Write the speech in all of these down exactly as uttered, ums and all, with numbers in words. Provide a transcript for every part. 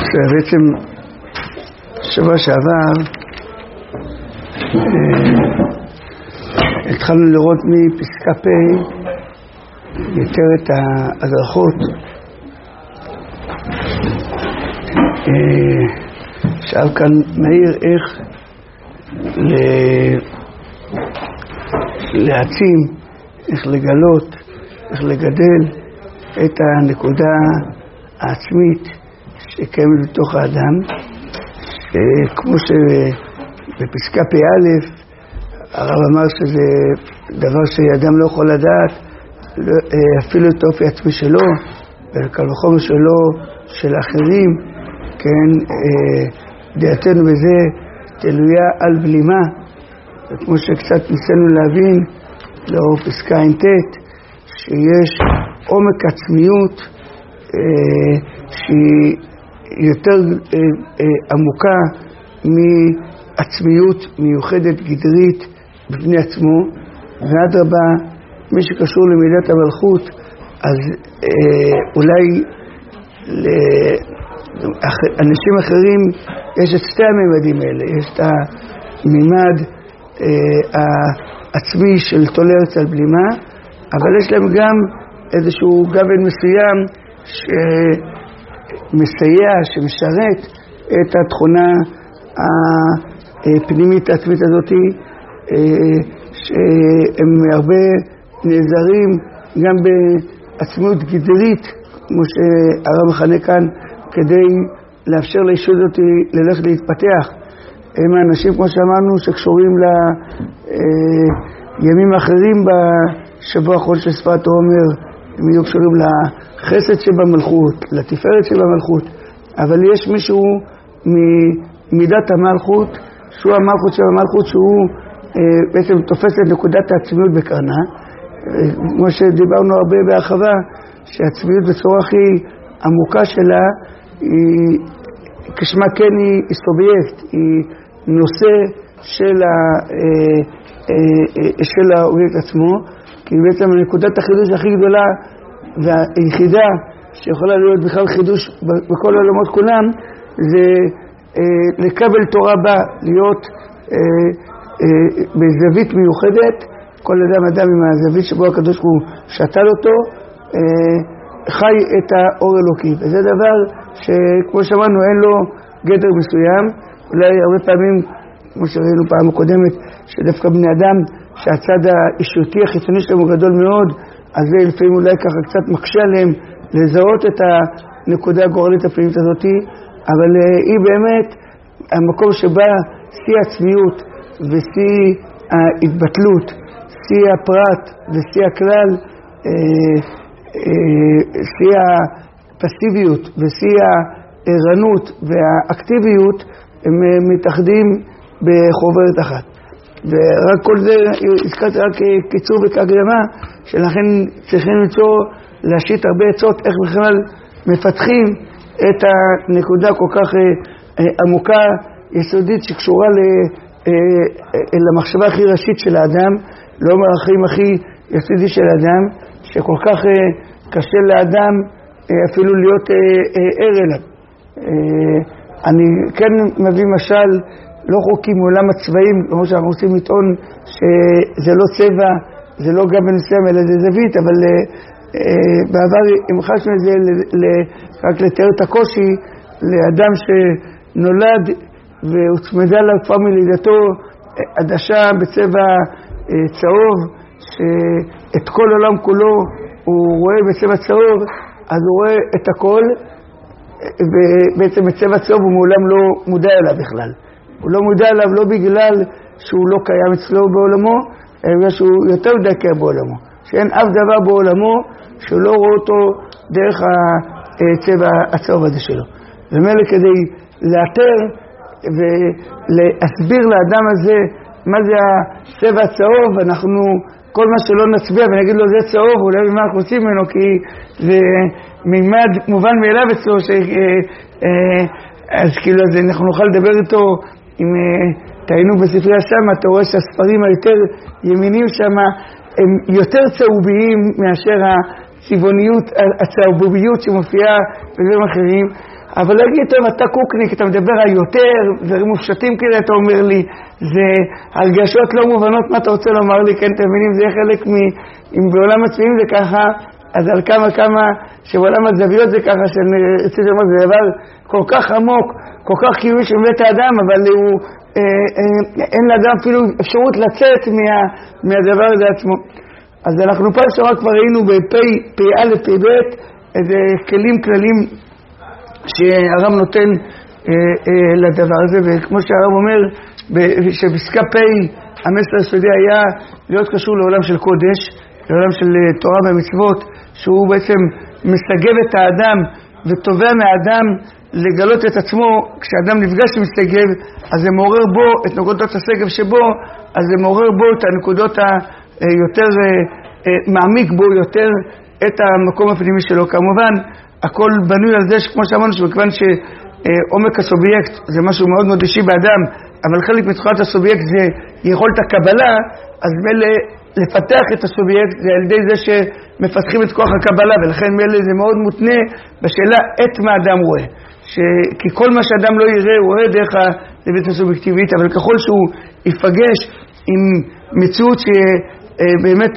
בעצם שבוע שעבר התחלנו לראות מפסקה פ' יותר את ההדרכות. שאל כאן מאיר איך להעצים, איך לגלות, איך לגדל את הנקודה העצמית שקיימת בתוך האדם, כמו שבפסקה פ' הרב אמר שזה דבר שאדם לא יכול לדעת, אפילו את האופי העצמי שלו, וקל וחומר שלו, של אחרים, כן, דעתנו בזה תלויה על בלימה, וכמו שקצת ניסינו להבין, לאור פסקה ע"ט, שיש עומק עצמיות שהיא יותר עמוקה מעצמיות מיוחדת גדרית בפני עצמו, ואדרבה, מי שקשור למידת המלכות, אז אולי לאנשים אחרים יש את שתי הממדים האלה, יש את הממד העצמי של טולרנס על בלימה, אבל יש להם גם איזשהו גוון מסוים שמסייע, שמשרת את התכונה הפנימית העצמית הזאת, שהם הרבה נעזרים גם בעצמיות גדרית, כמו שהרב מכנה כאן, כדי לאפשר לאישות הזאת ללכת להתפתח. הם האנשים, כמו שאמרנו, שקשורים לימים אחרים בשבוע האחרון של שפת העומר, הם יהיו קשורים לחסד שבמלכות, לתפארת שבמלכות, אבל יש מישהו ממידת המלכות, שהוא המלכות שבמלכות, שהוא בעצם תופס את נקודת העצמיות בקרנה, כמו שדיברנו הרבה בהרחבה, שהעצמיות בצורה הכי עמוקה שלה, היא, כשמה כן היא סובייקט, היא נושא של, ה, של האובייקט עצמו, כי בעצם נקודת החידוש הכי גדולה והיחידה שיכולה להיות בכלל חידוש בכל העולמות כולם, זה לקבל תורה בה, להיות בזווית מיוחדת, כל אדם אדם עם הזווית שבו הקדוש הוא שתל אותו, חי את האור אלוקי. וזה דבר שכמו שאמרנו אין לו גדר מסוים, אולי הרבה פעמים, כמו שראינו פעם הקודמת, שדווקא בני אדם שהצד האישותי החיצוני שלהם הוא גדול מאוד, אז זה לפעמים אולי ככה קצת מקשה עליהם לזהות את הנקודה הגורלית הפנימית הזאת, אבל היא באמת המקום שבה שיא העצמיות ושיא ההתבטלות, שיא הפרט ושיא הכלל, שיא הפסיביות ושיא הערנות והאקטיביות, הם מתאחדים בחוברת אחת. ורק כל זה הזכרתי רק קיצור וכהקדמה, שלכן צריכים למצוא, להשית הרבה עצות איך בכלל מפתחים את הנקודה כל כך עמוקה, יסודית, שקשורה למחשבה הכי ראשית של האדם, לא אומר החיים הכי יסודי של האדם, שכל כך קשה לאדם אפילו להיות ער אליו. אני כן מביא משל לא חוקי מעולם הצבעים, כמו שאנחנו רוצים לטעון שזה לא צבע, זה לא גם בנושאים, אלא זה זווית, אבל בעבר המחשנו את זה רק לתאר את הקושי לאדם שנולד והוצמדה לה כבר מלידתו עדשה בצבע צהוב, שאת כל עולם כולו הוא רואה בצבע צהוב, אז הוא רואה את הכל, ובעצם בצבע צהוב הוא מעולם לא מודע אליו בכלל. הוא לא מודע אליו לא בגלל שהוא לא קיים אצלו בעולמו, אלא בגלל שהוא יותר מדי קיים בעולמו. שאין אף דבר בעולמו שהוא לא רואה אותו דרך הצבע הצהוב הזה שלו. ומילא כדי לאתר ולהסביר לאדם הזה מה זה הצבע הצהוב, אנחנו כל מה שלא נצביע ונגיד לו זה צהוב, אולי במה אנחנו עושים ממנו, כי זה מימד מובן מאליו אצלו, ש... אז כאילו אז אנחנו נוכל לדבר איתו, אם תהיינו בספרייה שם, אתה רואה שהספרים היותר ימינים שם הם יותר צהוביים מאשר הצבעוניות, הצהוביות שמופיעה בדברים אחרים, אבל להגיד, טוב, אתה קוקניק, אתה מדבר על יותר, דברים מופשטים כאלה, אתה אומר לי, זה הרגשות לא מובנות, מה אתה רוצה לומר לי, כן, אתם מבינים, זה חלק מ... אם בעולם עצמיים זה ככה, אז על כמה כמה, שבעולם הזוויות זה ככה, זה דבר כל כך עמוק, כל כך קיומי שבית האדם, אבל הוא, אה, אה, אין לאדם אפילו אפשרות לצאת מה, מהדבר הזה עצמו. אז אנחנו פעם שעברה כבר ראינו בפי, פי א', פי ב', איזה כלים כללים שהרב נותן אה, אה, לדבר הזה, וכמו שהרב אומר, שבפסקה פי המסר היסודי היה להיות קשור לעולם של קודש, לעולם של תורה ומצוות, שהוא בעצם מסגב את האדם ותובע מהאדם לגלות את עצמו. כשאדם נפגש עם מסגב, אז זה מעורר בו את נקודות הסגב שבו, אז זה מעורר בו את הנקודות היותר מעמיק בו יותר את המקום הפנימי שלו. כמובן, הכל בנוי על זה שכמו שאמרנו, שבכיוון שעומק הסובייקט זה משהו מאוד מאוד אישי באדם, אבל חלק מתחולת הסובייקט זה יכולת הקבלה, אז מלא לפתח את הסובייקט זה על ידי זה שמפתחים את כוח הקבלה, ולכן מלא זה מאוד מותנה בשאלה את מה אדם רואה. ש... כי כל מה שאדם לא יראה, הוא רואה דרך הזווית הסובייקטיבית, אבל ככל שהוא ייפגש עם מציאות שבאמת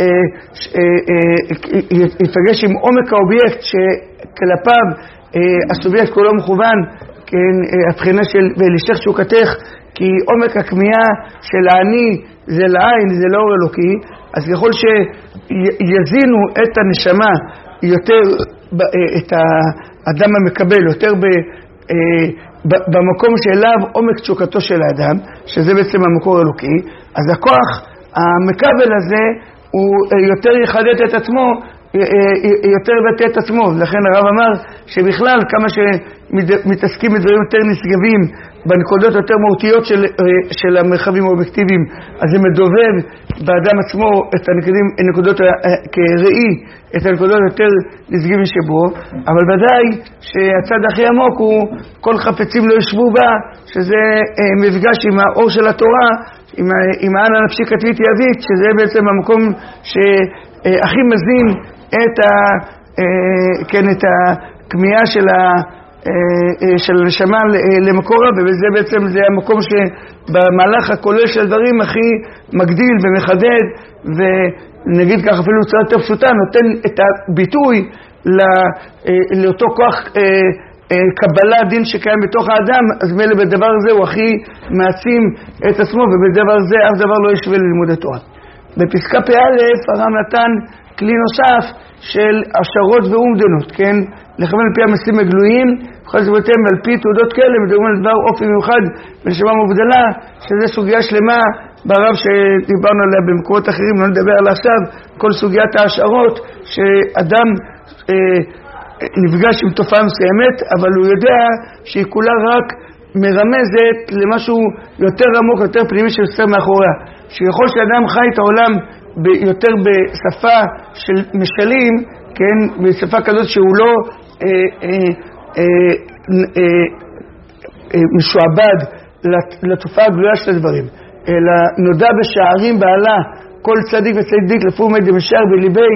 ייפגש עם עומק האובייקט שכלפיו הסובייקט כולו מכוון, כן, הבחינה של ולשך שוקתך, כי עומק הכמיהה של העני זה לעין, זה לאור אלוקי, אז ככל שיזינו את הנשמה יותר, את האדם המקבל, יותר ב, במקום שאליו עומק תשוקתו של האדם, שזה בעצם המקור אלוקי, אז הכוח המקבל הזה הוא יותר יחדד את עצמו, יותר יבטא את עצמו. לכן הרב אמר שבכלל כמה שמתעסקים בדברים יותר נשגבים בנקודות יותר מהותיות של, של המרחבים האובייקטיביים, אז זה מדובב באדם עצמו את הנקודות כראי, את הנקודות יותר נשגבים שבו, אבל ודאי שהצד הכי עמוק הוא כל חפצים לא ישבו בה, שזה מפגש עם האור של התורה, עם, עם העין הנפשי כתבית יבית, שזה בעצם המקום שהכי מזין את, ה, כן, את הכמיהה של ה... של הנשמה למקורה, ובזה בעצם זה המקום שבמהלך הכולל של דברים הכי מגדיל ומחדד, ונגיד כך אפילו צורה יותר פשוטה, נותן את הביטוי לאותו כוח קבלה דין שקיים בתוך האדם. אז מילא בדבר הזה הוא הכי מעצים את עצמו, ובדבר הזה אף דבר לא ישווה ללימוד התורה. בפסקה פי א' הרב נתן כלי נוסף של השערות ואומדנות, כן? לכוון על פי המסים הגלויים, בכל זמותם ועל פי תעודות כאלה, מדברים על דבר אופי מיוחד ונשמה מובדלה, שזה סוגיה שלמה ברב שדיברנו עליה במקורות אחרים, לא נדבר עליה עכשיו, כל סוגיית ההשערות, שאדם אה, נפגש עם תופעה מסוימת, אבל הוא יודע שהיא כולה רק מרמזת למשהו יותר עמוק, יותר פנימי שיוצר מאחוריה. שיכול שאדם חי את העולם יותר בשפה של משלים, כן, בשפה כזאת שהוא לא אה, אה, אה, אה, אה, משועבד לתופעה הגלויה של הדברים, אלא נודע בשערים בעלה כל צדיק וצדיק לפי עומד משער בליבי,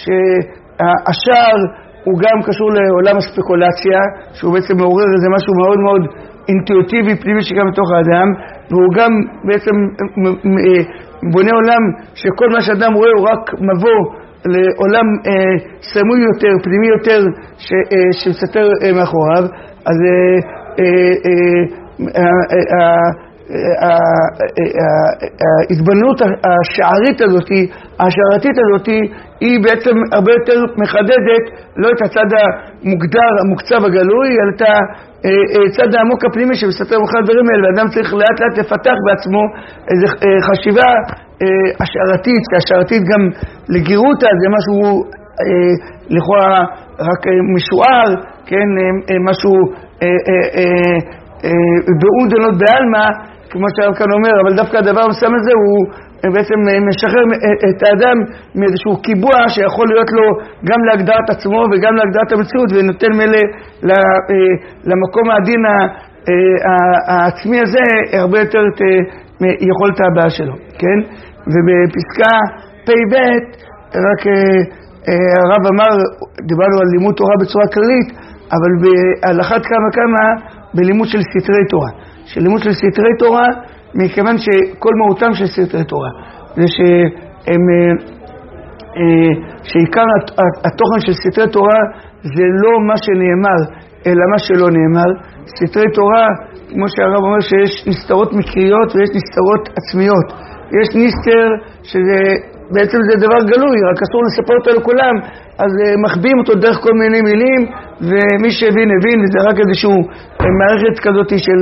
שהשער הוא גם קשור לעולם הספקולציה, שהוא בעצם מעורר איזה משהו מאוד מאוד אינטואיטיבי פנימי שגם בתוך האדם, והוא גם בעצם בונה עולם שכל מה שאדם רואה הוא רק מבוא לעולם אה, סמוי יותר, פנימי יותר, ש, אה, שמסתר אה, מאחוריו. אז ההתבוננות השערית הזאת, השערתית הזאת, היא בעצם הרבה יותר מחדדת לא את הצד המוגדר, המוקצב הגלוי, אלא את הצד העמוק הפנימי שמסתתר מאחורי הדברים האלה, ואדם צריך לאט לאט לפתח בעצמו איזו חשיבה השערתית, שהשערתית גם לגירותה זה משהו לכאורה רק משוער, כן, משהו באומדנות בעלמא, כמו שהרב כאן אומר, אבל דווקא הדבר המסוים הזה הוא בעצם משחרר את האדם מאיזשהו קיבוע שיכול להיות לו גם להגדרת עצמו וגם להגדרת המציאות, ונותן מלא למקום העדין העצמי הזה הרבה יותר את יכולת הבאה שלו, כן? ובפסקה פי ב' רק הרב אמר, דיברנו על לימוד תורה בצורה כללית, אבל על אחת כמה כמה בלימוד של סתרי תורה. שלימוד של סתרי תורה, מכיוון שכל מהותם של סתרי תורה, זה שהם, שעיקר התוכן של סתרי תורה זה לא מה שנאמר, אלא מה שלא נאמר. סתרי תורה, כמו שהרב אומר, שיש נסתרות מקריות ויש נסתרות עצמיות. יש נסתר שזה בעצם זה דבר גלוי, רק אסור לספר אותו לכולם, אז מחביאים אותו דרך כל מיני מילים, ומי שהבין הבין, וזה רק איזשהו מערכת כזאת של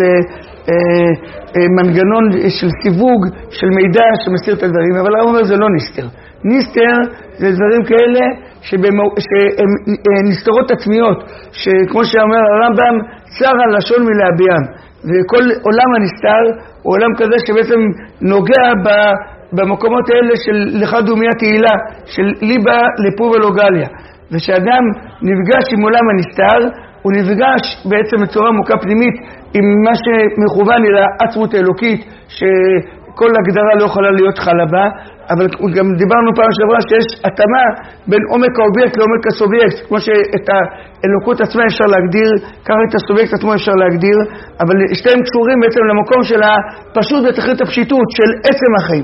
מנגנון של סיווג, של מידע שמסתיר את הדברים, אבל הרב אומר זה לא נסתר. נסתר זה דברים כאלה שהם נסתרות עצמיות, שכמו שאומר הרמב"ם, צר הלשון מלהביעם, וכל עולם הנסתר הוא עולם כזה שבעצם נוגע ב... במקומות האלה של לך דומיה תהילה, של ליבה לפו ולוגליה. ושאדם נפגש עם עולם הנסתר, הוא נפגש בעצם בצורה עמוקה פנימית עם מה שמכוון אל העצמות האלוקית, שכל הגדרה לא יכולה להיות חלבה, אבל גם דיברנו פעם שעברה שיש התאמה בין עומק האובייקט לעומק הסובייקט, כמו שאת האלוקות עצמה אפשר להגדיר, ככה את הסובייקט עצמו אפשר להגדיר, אבל שתיהם קשורים בעצם למקום של הפשוט ותכלית הפשיטות של עצם החיים.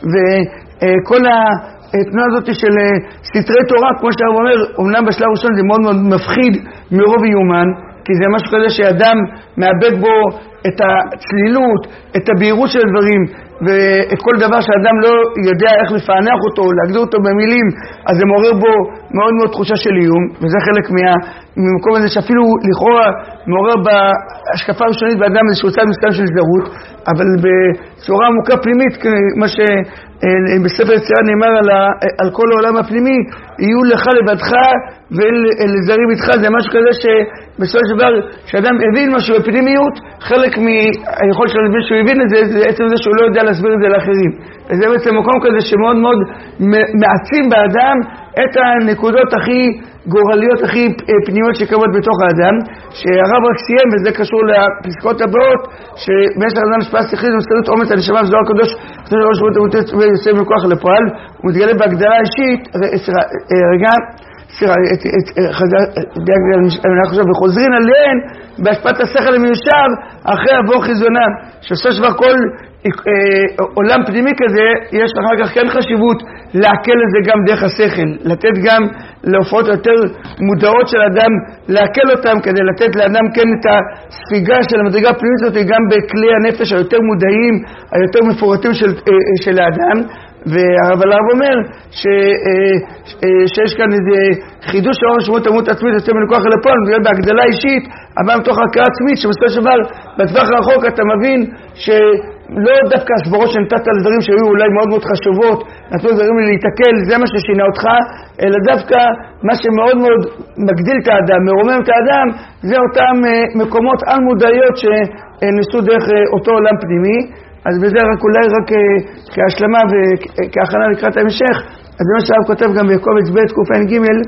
וכל התנועה הזאת של סתרי תורה, כמו שאתה אומר, אמנם בשלב ראשון זה מאוד מאוד מפחיד מרוב איומן, כי זה משהו כזה שאדם מאבד בו את הצלילות, את הבהירות של הדברים, וכל דבר שאדם לא יודע איך לפענח אותו, להגדיר אותו במילים, אז זה מעורר בו מאוד מאוד תחושה של איום, וזה חלק מה, ממקום הזה שאפילו לכאורה מעורר בהשקפה הראשונית באדם איזשהו צד מסתם של זרות, אבל בצורה עמוקה פנימית, מה שבספר יצירה נאמר על, ה, על כל העולם הפנימי, יהיו לך לבדך ולזרים איתך, זה משהו כזה שבסופו של דבר, כשאדם הבין משהו בפנימיות, חלק מהיכולת של להבין שהוא הבין את זה, זה עצם זה שהוא לא יודע להסביר את זה לאחרים. וזה בעצם מקום כזה שמאוד מאוד מעצים באדם את הנקודות הכי גורליות, הכי פנימיות שקיימות בתוך האדם, שהרב רק סיים, וזה קשור לפסקאות הבאות, שבמשך הזמן השפעה שכלית ומסתרות אומץ הנשמה וזוהר הקדוש, קדוש הראש שבועות המוטט ויוסף מכוח לפועל, הוא מתגלה בהגדרה אישית, רגע, סליחה, אנחנו חושב, וחוזרים עליהן בהשפעת השכל המיושב אחרי עבור חיזונם, שעושה שבר כל עולם פנימי כזה, יש אחר כך כן חשיבות להקל את זה גם דרך השכל, לתת גם להופעות יותר מודעות של אדם, להקל אותם כדי לתת לאדם כן את הספיגה של המדרגה הפנימית הזאת גם בכלי הנפש היותר מודעים, היותר מפורטים של, של האדם. אבל הרב אומר ש, שיש כאן איזה חידוש של שמות המות עצמית יוצא מלכוח אל הפועל, בגלל בהגדלה אישית, אבל מתוך הכרה עצמית, שבסופו של דבר בטווח הרחוק אתה מבין שלא דווקא הסברות שנתת על דברים שהיו אולי מאוד מאוד חשובות, נתנו דברים לי להתקל, זה מה ששינה אותך, אלא דווקא מה שמאוד מאוד מגדיל את האדם, מרומם את האדם, זה אותם מקומות על מודעיות שניסו דרך אותו עולם פנימי. אז בזה רק אולי רק כהשלמה וכהכנה לקראת ההמשך, אז זה מה שהרב כותב גם בקובץ ב' קע"ג,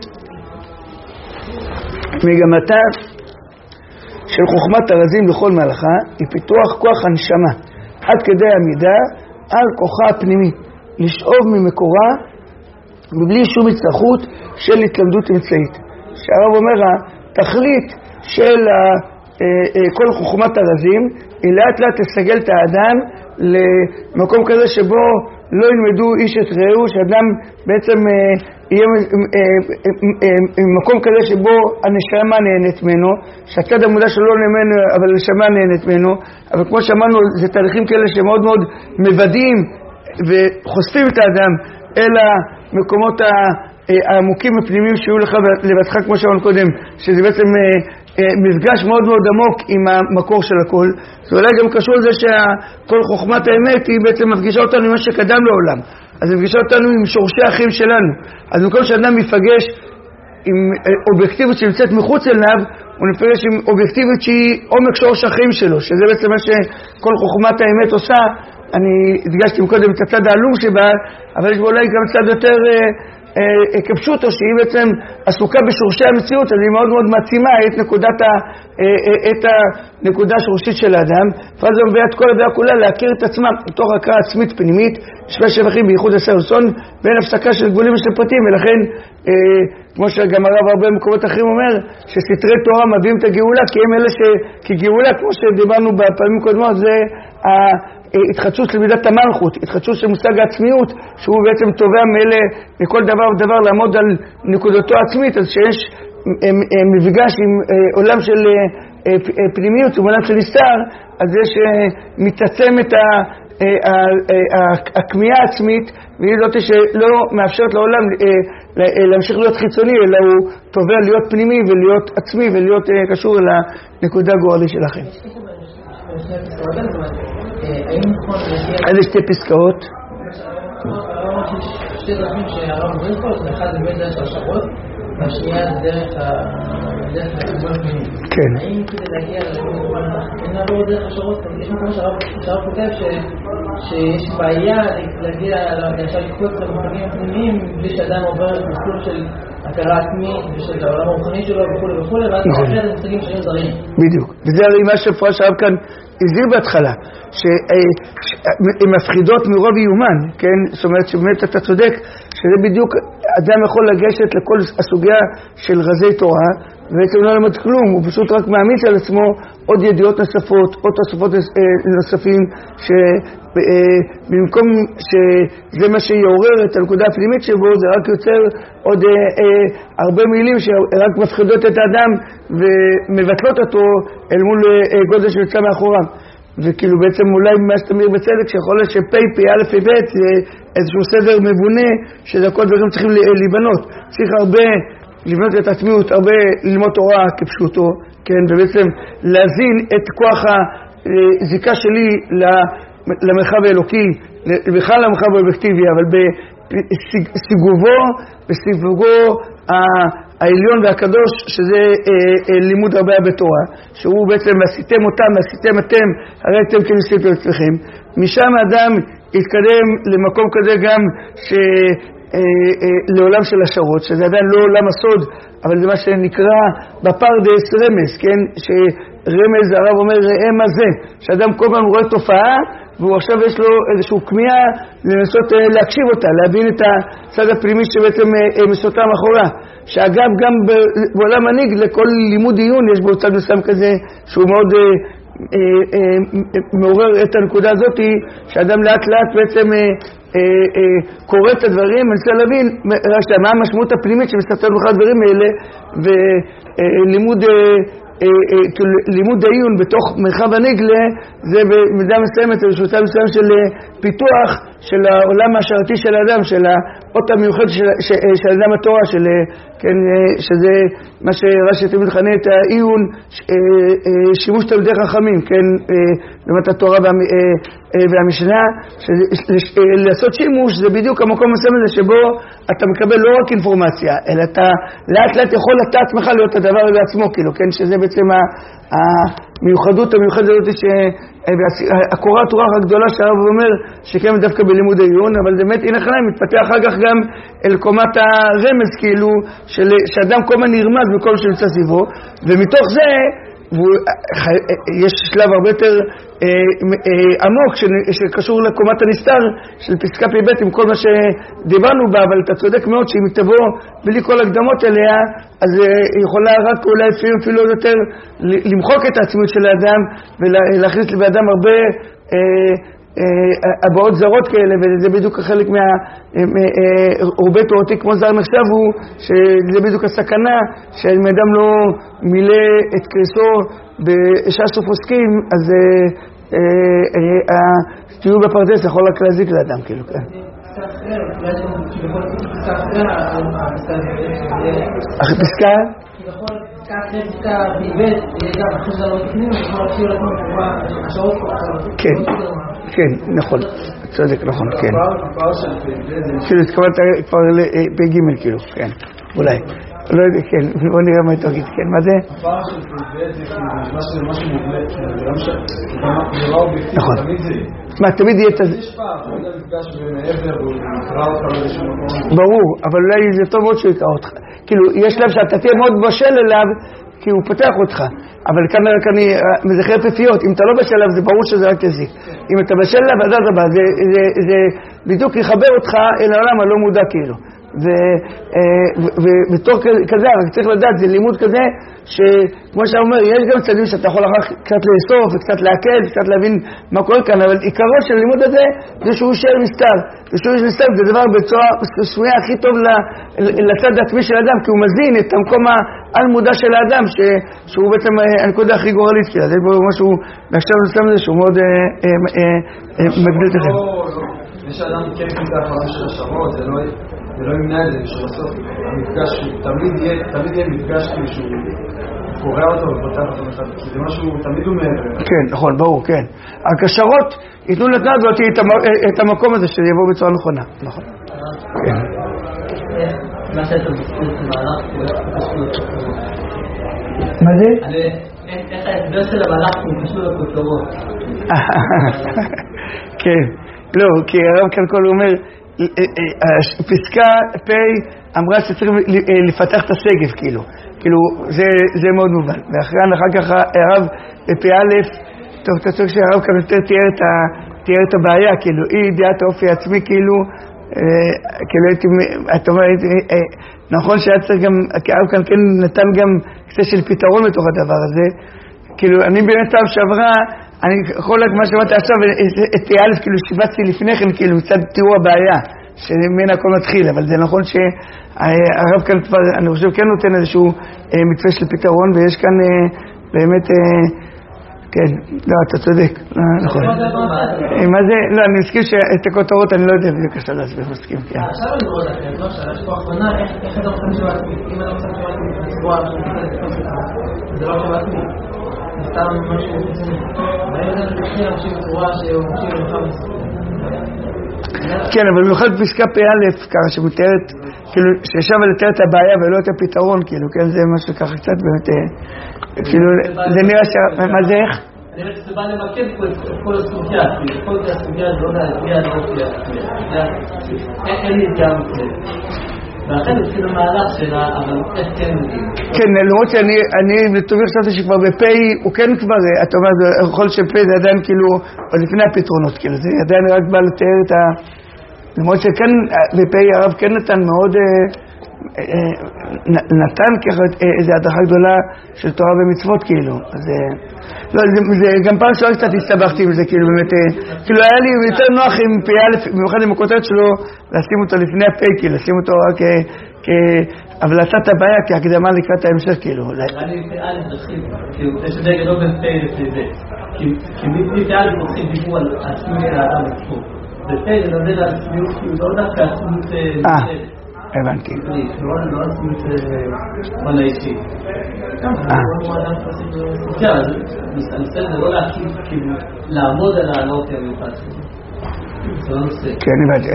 מגמתה של חוכמת הרזים לכל מהלכה היא פיתוח כוח הנשמה עד כדי עמידה על כוחה הפנימי, לשאוב ממקורה מבלי שום הצטרכות של התלמדות אמצעית. שהרב אומר, התכלית של כל חוכמת הרזים היא לאט לאט תסגל את האדם למקום כזה שבו לא ילמדו איש את רעהו, שאדם בעצם יהיה במקום כזה שבו הנשמה נהנית ממנו, שהצד המודע שלו לא נהנה אבל הנשמה נהנית ממנו. אבל כמו שאמרנו, זה תהליכים כאלה שמאוד מאוד מבדים וחושפים את האדם אל המקומות העמוקים הפנימיים שיהיו לך לבדך, כמו שאמרנו קודם, שזה בעצם מפגש מאוד מאוד עמוק עם המקור של הכל. זה אולי גם קשור לזה שכל חוכמת האמת היא בעצם מפגישה אותנו עם מה שקדם לעולם, אז היא מפגישה אותנו עם שורשי החיים שלנו. אז במקום שאדם מפגש עם אובייקטיביות שנמצאת מחוץ אליו, הוא נפגש עם אובייקטיביות שהיא עומק שורש החיים שלו, שזה בעצם מה שכל חוכמת האמת עושה. אני הדגשתי קודם את הצד העלום שבה, אבל יש בו אולי גם צד יותר כפשוטו, שהיא בעצם עסוקה בשורשי המציאות, אז היא מאוד מאוד מעצימה את נקודת ה, את הנקודה השורשית של האדם, ואז היא מביאה את כל הדעה כולה להכיר את עצמה בתוך הכרה עצמית פנימית, שווה שבחים בייחוד עשר רצון, ואין הפסקה של גבולים ושל פרטים, ולכן כמו שגם הרב הרבה מקומות אחרים אומר, שסתרי תורה מביאים את הגאולה, כי הם אלה ש... כי גאולה, כמו שדיברנו בפעמים קודמות, זה ההתחדשות של מידת המלכות, התחדשות של מושג העצמיות, שהוא בעצם תובע מאלה, מכל דבר ודבר, לעמוד על נקודתו העצמית, אז שיש מפגש עם עולם של פנימיות, עולם של נסתר, אז יש מתעצם את ה... הכמיהה העצמית, והיא זאת שלא מאפשרת לעולם להמשיך להיות חיצוני, אלא הוא תובע להיות פנימי ולהיות עצמי ולהיות קשור לנקודה גורלית שלכם. איזה שתי פסקאות? שתי דרכים שהרב מוביל פה, אחד זה בין דרך השרות, והשנייה זה דרך החיבור הפנימי. כן. האם כדי להגיע לחיבור הפנימי, אין לעבור דרך השרות? יש מקום שהרב כותב שיש בעיה להגיע, למשל לקפוץ למושגים הפנימיים, בלי שאדם עובר מסלול של הכרה עצמית ושל העולם הרוחני שלו וכו' וכו', ואז אחרי זה מושגים שהם זרים. בדיוק. וזה הרי מה שפרש הרב כאן הזהיר בהתחלה, שהן מפחידות מרוב איומן, כן? זאת אומרת שבאמת אתה צודק, שזה בדיוק, אדם יכול לגשת לכל הסוגיה של רזי תורה, ובעצם לא למד כלום, הוא פשוט רק מאמין על עצמו עוד ידיעות נוספות, עוד תוספות נוספים, שבמקום שזה מה שיעורר את הנקודה הפנימית שבו, זה רק יוצר עוד אה, אה, הרבה מילים שרק מפחידות את האדם ומבטלות אותו אל מול אה, גודל שיוצא מאחוריו. וכאילו בעצם אולי מה שאתה אומר בצדק, שיכול להיות שפי, פי, א', פי, ב', זה איזשהו סדר מבונה, שזה כל דברים צריכים להיבנות. צריך הרבה לבנות את עצמיות, הרבה ללמוד תורה כפשוטו, כן, ובעצם להזין את כוח הזיקה שלי למרחב האלוקי, בכלל למרחב האובייקטיבי, אבל בסיגובו, בסיגובו העליון והקדוש, שזה לימוד הרבה בתורה, שהוא בעצם עשיתם אותם, עשיתם אתם, הרי אתם כן עשיתם אצלכם. משם האדם יתקדם למקום כזה גם ש... לעולם של השרות, שזה עדיין לא עולם הסוד, אבל זה מה שנקרא בפרדס רמז, כן? שרמז, הרב אומר, ראה מה זה, שאדם כל פעם רואה תופעה, והוא עכשיו יש לו איזשהו כמיהה לנסות להקשיב אותה, להבין את הצד הפנימי שבעצם מסותה מאחורה. שאגב, גם בעולם מנהיג, לכל לימוד עיון יש בו צד מסוים כזה, שהוא מאוד מעורר את הנקודה הזאת, שאדם לאט לאט בעצם קורא את הדברים, מנסה להבין מה המשמעות הפנימית שמסתתרת בכל הדברים האלה, ולימוד לימוד העיון בתוך מרחב הנגלה, זה במידה מסוימת, זה בשביל מסוים של פיתוח של העולם השרתי של האדם, של האות המיוחד של, של אדם התורה, של, כן, שזה מה שרש"י תמיד מכנה את העיון, שימוש תלמידי חכמים, כן, באמת התורה וה, והמשנה, לעשות שימוש זה בדיוק המקום מסוים הזה שבו אתה מקבל לא רק אינפורמציה, אלא אתה לאט לאט יכול אתה עצמך להיות הדבר בעצמו, כאילו, כן, שזה בעצם המיוחדות המיוחדת הזאת שהקורת רוח הגדולה שהרב אומר שקיימת דווקא בלימוד העיון, אבל זה באמת הנה חיים מתפתח אחר כך גם אל קומת הרמז, כאילו של, שאדם כל מה נרמז בכל מה שנמצא סביבו, ומתוך זה יש שלב הרבה יותר אה, אה, עמוק שקשור לקומת הנסתר של פסקה פי ב' עם כל מה שדיברנו בה, אבל אתה צודק מאוד שאם היא תבוא בלי כל הקדמות אליה, אז היא אה, יכולה רק אולי אפילו, אפילו יותר למחוק את העצמיות של האדם ולהכניס לבאדם הרבה אה, הבאות זרות כאלה, וזה בדיוק חלק מהרובה תורתי כמו זר נחשב הוא, שזה בדיוק הסכנה שהאדם לא מילא את קריסו בשעה סוף עוסקים, אז הטיול בפרדס יכול רק להזיק לאדם, כאילו, כן. אחרי פסקה? פסקה ביבט, גם אחרי זה לא תקנים, יכול להשאיר לכם השעות כן, כן, נכון, צודק, נכון, כן. כאילו, התכוונת כבר לפי ג' כאילו, כן, אולי. לא יודע, כן, בוא נראה מה אתה תגיד, כן, מה זה? הפער של פי זה כאילו משהו מובלט, זה לא אובייקטיבי, תמיד זה. מה, תמיד יהיה את זה? יש פער, אתה יודע לפגש במעבר, הוא יקרא אותך באיזשהו מקום. ברור, אבל אולי זה טוב מאוד שהוא יקרא אותך. כאילו, יש לב שאתה תהיה מאוד בשל אליו, כי הוא פותח אותך. אבל כאן רק אני מזכר פפיות, אם אתה לא בשל אליו, זה ברור שזה רק יזיק. אם אתה בשל אליו, אז הבא, זה בדיוק יחבר אותך אל העולם הלא מודע כאילו. ובתור כזה, רק צריך לדעת, זה לימוד כזה, שכמו שאתה אומר, יש גם צעדים שאתה יכול אחר קצת לאסוף, וקצת להקל, קצת להבין מה קורה כאן, אבל עיקרו של הלימוד הזה, זה שהוא יישאר נסתר. ושהוא יישאר נסתר, זה דבר בצורה סמויה הכי טוב לצד העצמי של האדם, כי הוא מזין את המקום העל מודע של האדם, שהוא בעצם הנקודה הכי גורלית, כי זה בו משהו, ועכשיו זה שם זה שהוא מאוד מגדיל את זה. יש אדם כן כזה החלום של השרות, זה לא ימנע את זה, שבסוף המפגש, תמיד יהיה מפגש שהוא קורא אותו ופותח אותו מחד, כי זה משהו תמיד אומר. כן, נכון, ברור, כן. רק השרות ייתנו לתנועה הזאת את המקום הזה שיבוא בצורה נכונה, נכון. כן. מה שאתה מסכים למהלך הוא מה זה? איך ההסבר של המהלך הוא קשור לכותרות? כן. לא, כי הרב כאן כל הוא אומר, פסקה פ' אמרה שצריך לפתח את הסגב, כאילו. כאילו, זה מאוד מובן. ואחרי אחר כך הרב בפ' טוב, אתה צריך שהרב כאן יותר תיאר את הבעיה, כאילו, אי ידיעת האופי העצמי, כאילו, כאילו הייתי, אתה אומר, נכון שהיה צריך גם, כי הרב כאן כן נתן גם קצת של פתרון בתוך הדבר הזה, כאילו, אני באמת פעם שעברה, אני יכול להגיד מה שאמרתי עכשיו, את א' כאילו שיבצתי לפני כן, כאילו מצד תראו הבעיה, שממנה הכל מתחיל, אבל זה נכון שהרב כאן כבר, אני חושב כן נותן איזשהו מתווה של פתרון, ויש כאן באמת, כן, לא, אתה צודק, נכון. מה זה? לא, אני מסכים שאת הכותרות אני לא יודע, זה קשה להסביר, מסכים, כן. עכשיו אני רואה לכם, לא, שיש פה הכוונה, איך אתה רוצה לשמוע עצמי? אם אני רוצה לשמוע עצמי, בצבוע, זה לא שמוע עצמי. סתם משהו עצמי. ואני יודע שתחיל אנשים בצורה שהוא משהו למחר מסוים. כן, אבל במיוחד פסקה פ' ככה שמתארת, כאילו, שישב לתאר את הבעיה ולא את הפתרון, כאילו, כן, זה משהו ככה קצת באמת, כאילו, זה נראה ש... מה זה איך? אני חושב שזה בא למקד פה את כל הסוגיה, כי כל הסוגיה זה לא להגיע לאופי עצמי. אין לי גם כזה. ואחרי התחיל המהלך שלה, אבל איך כן מגיעים? כן, למרות שאני לטובי חשבתי שכבר בפ' הוא כן כבר, אתה אומר, יכול שפ' זה עדיין כאילו, עוד לפני הפתרונות, כאילו, זה עדיין רק בא לתאר את ה... למרות שכן, בפ' הרב כן נתן מאוד, נתן ככה איזו הדרכה גדולה של תורה ומצוות, כאילו, אז... לא, זה גם פעם שעוד קצת הסתבכתי עם זה, כאילו באמת, כאילו היה לי יותר נוח עם פ' במיוחד עם הכותרת שלו, לשים אותו לפני הפ', כאילו, לשים אותו רק כהבלצת הבעיה, כהקדמה לקראת ההמשך, כאילו. אני פ' דרכים, כאילו, יש די גדול בין פ' לפ' ב', כי מפ' דרכים דיבור על עצמות של האדם עצמו, ופ' זה נדל על עצמיות, כאילו, לא דווקא עצמות... אה, הבנתי. לא עצמות מנה אישית. אה. זה לא להקים, כאילו, לעמוד על העלות המיוחד שלו. זה לא נושא. כן, הבנתי.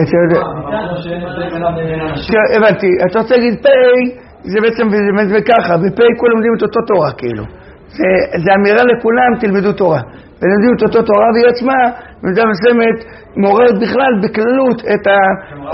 הבנתי. אתה רוצה להגיד פ' זה בעצם וככה, בפ' כולם לומדים את אותו תורה, כאילו. זה אמירה לכולם, תלמדו תורה. ולומדים את אותו תורה והיא עצמה, במידה מסוימת, מעוררת בכלל בכללות את ה...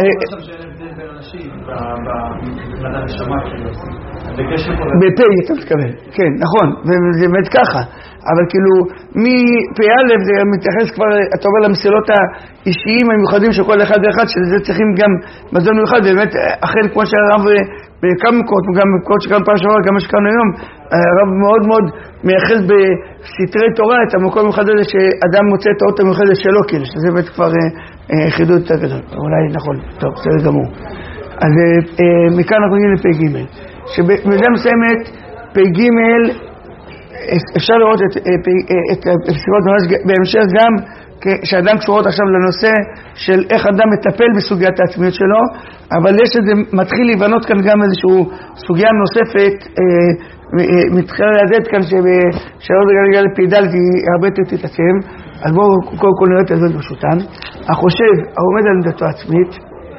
בפ' אתה מתכוון, כן, נכון, וזה באמת ככה, אבל כאילו מפ' זה מתייחס כבר, אתה אומר, למסילות האישיים המיוחדים של כל אחד ואחד, שזה צריכים גם מזון מיוחד, ובאמת, אכן כמו שהרב בכמה מקורות, גם מקורות שכאן פעם שעברה, גם מה שקראנו היום, הרב מאוד מאוד מייחד בסתרי תורה את המקום המיוחד הזה, שאדם מוצא את האות המיוחדת שלו, כאילו, שזה באמת כבר חידוד יותר גדול, אולי נכון, טוב, בסדר גמור. אז מכאן אנחנו נגיעים לפ' ג' שבמידה מסוימת פ' ג' אפשר לראות את הפסיקות בהמשך גם שאדם קשורות עכשיו לנושא של איך אדם מטפל בסוגיית העצמיות שלו, אבל יש איזה, מתחיל להיבנות כאן גם איזושהי סוגיה נוספת מתחילה להזד כאן שבשלוש בגלל לפ' ד' היא הרבה יותר תתעצם, אז בואו קודם כל נראה את הזאת פשוטן. החושב העומד על עמדתו עצמית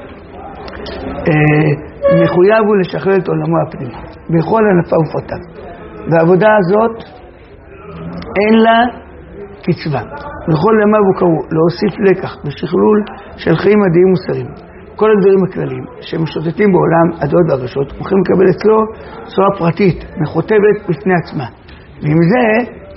מחויב הוא לשחרר את עולמו הפנימי בכל ענפיו ופרטיו, והעבודה הזאת אין לה קצבה, בכל ימיו הוא קראו להוסיף לקח בשכלול של חיים מדעיים מוסריים. כל הדברים הכלליים שמשוטטים בעולם הדעות והרגשות הולכים לקבל אצלו צורה פרטית מחוטבת בפני עצמה, ועם זה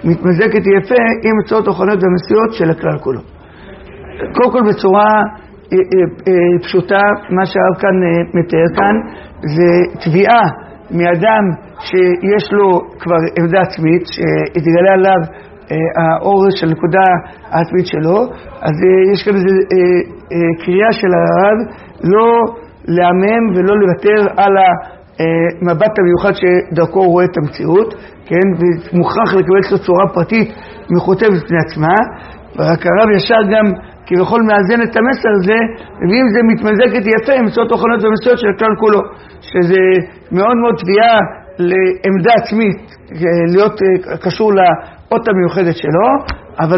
מתמזגת יפה עם הצעות רוחניות והמסיעות של הכלל כולו. קודם כל בצורה פשוטה, מה שהרב כאן מתאר כאן, זה תביעה מאדם שיש לו כבר עמדה עצמית, שהתגלה עליו האור של נקודה העצמית שלו, אז יש כאן איזו קריאה של הרב לא להמם ולא לוותר על המבט המיוחד שדרכו הוא רואה את המציאות, כן? ומוכרח לקבל את צורה פרטית מחוטבת בפני עצמה, ורק הרב ישר גם כביכול מאזן את המסר הזה, ואם זה מתמזגת יפה עם מצוות תוכנות ומסויות של הכלל כולו, שזה מאוד מאוד תביעה לעמדה עצמית, להיות קשור לאות המיוחדת שלו, אבל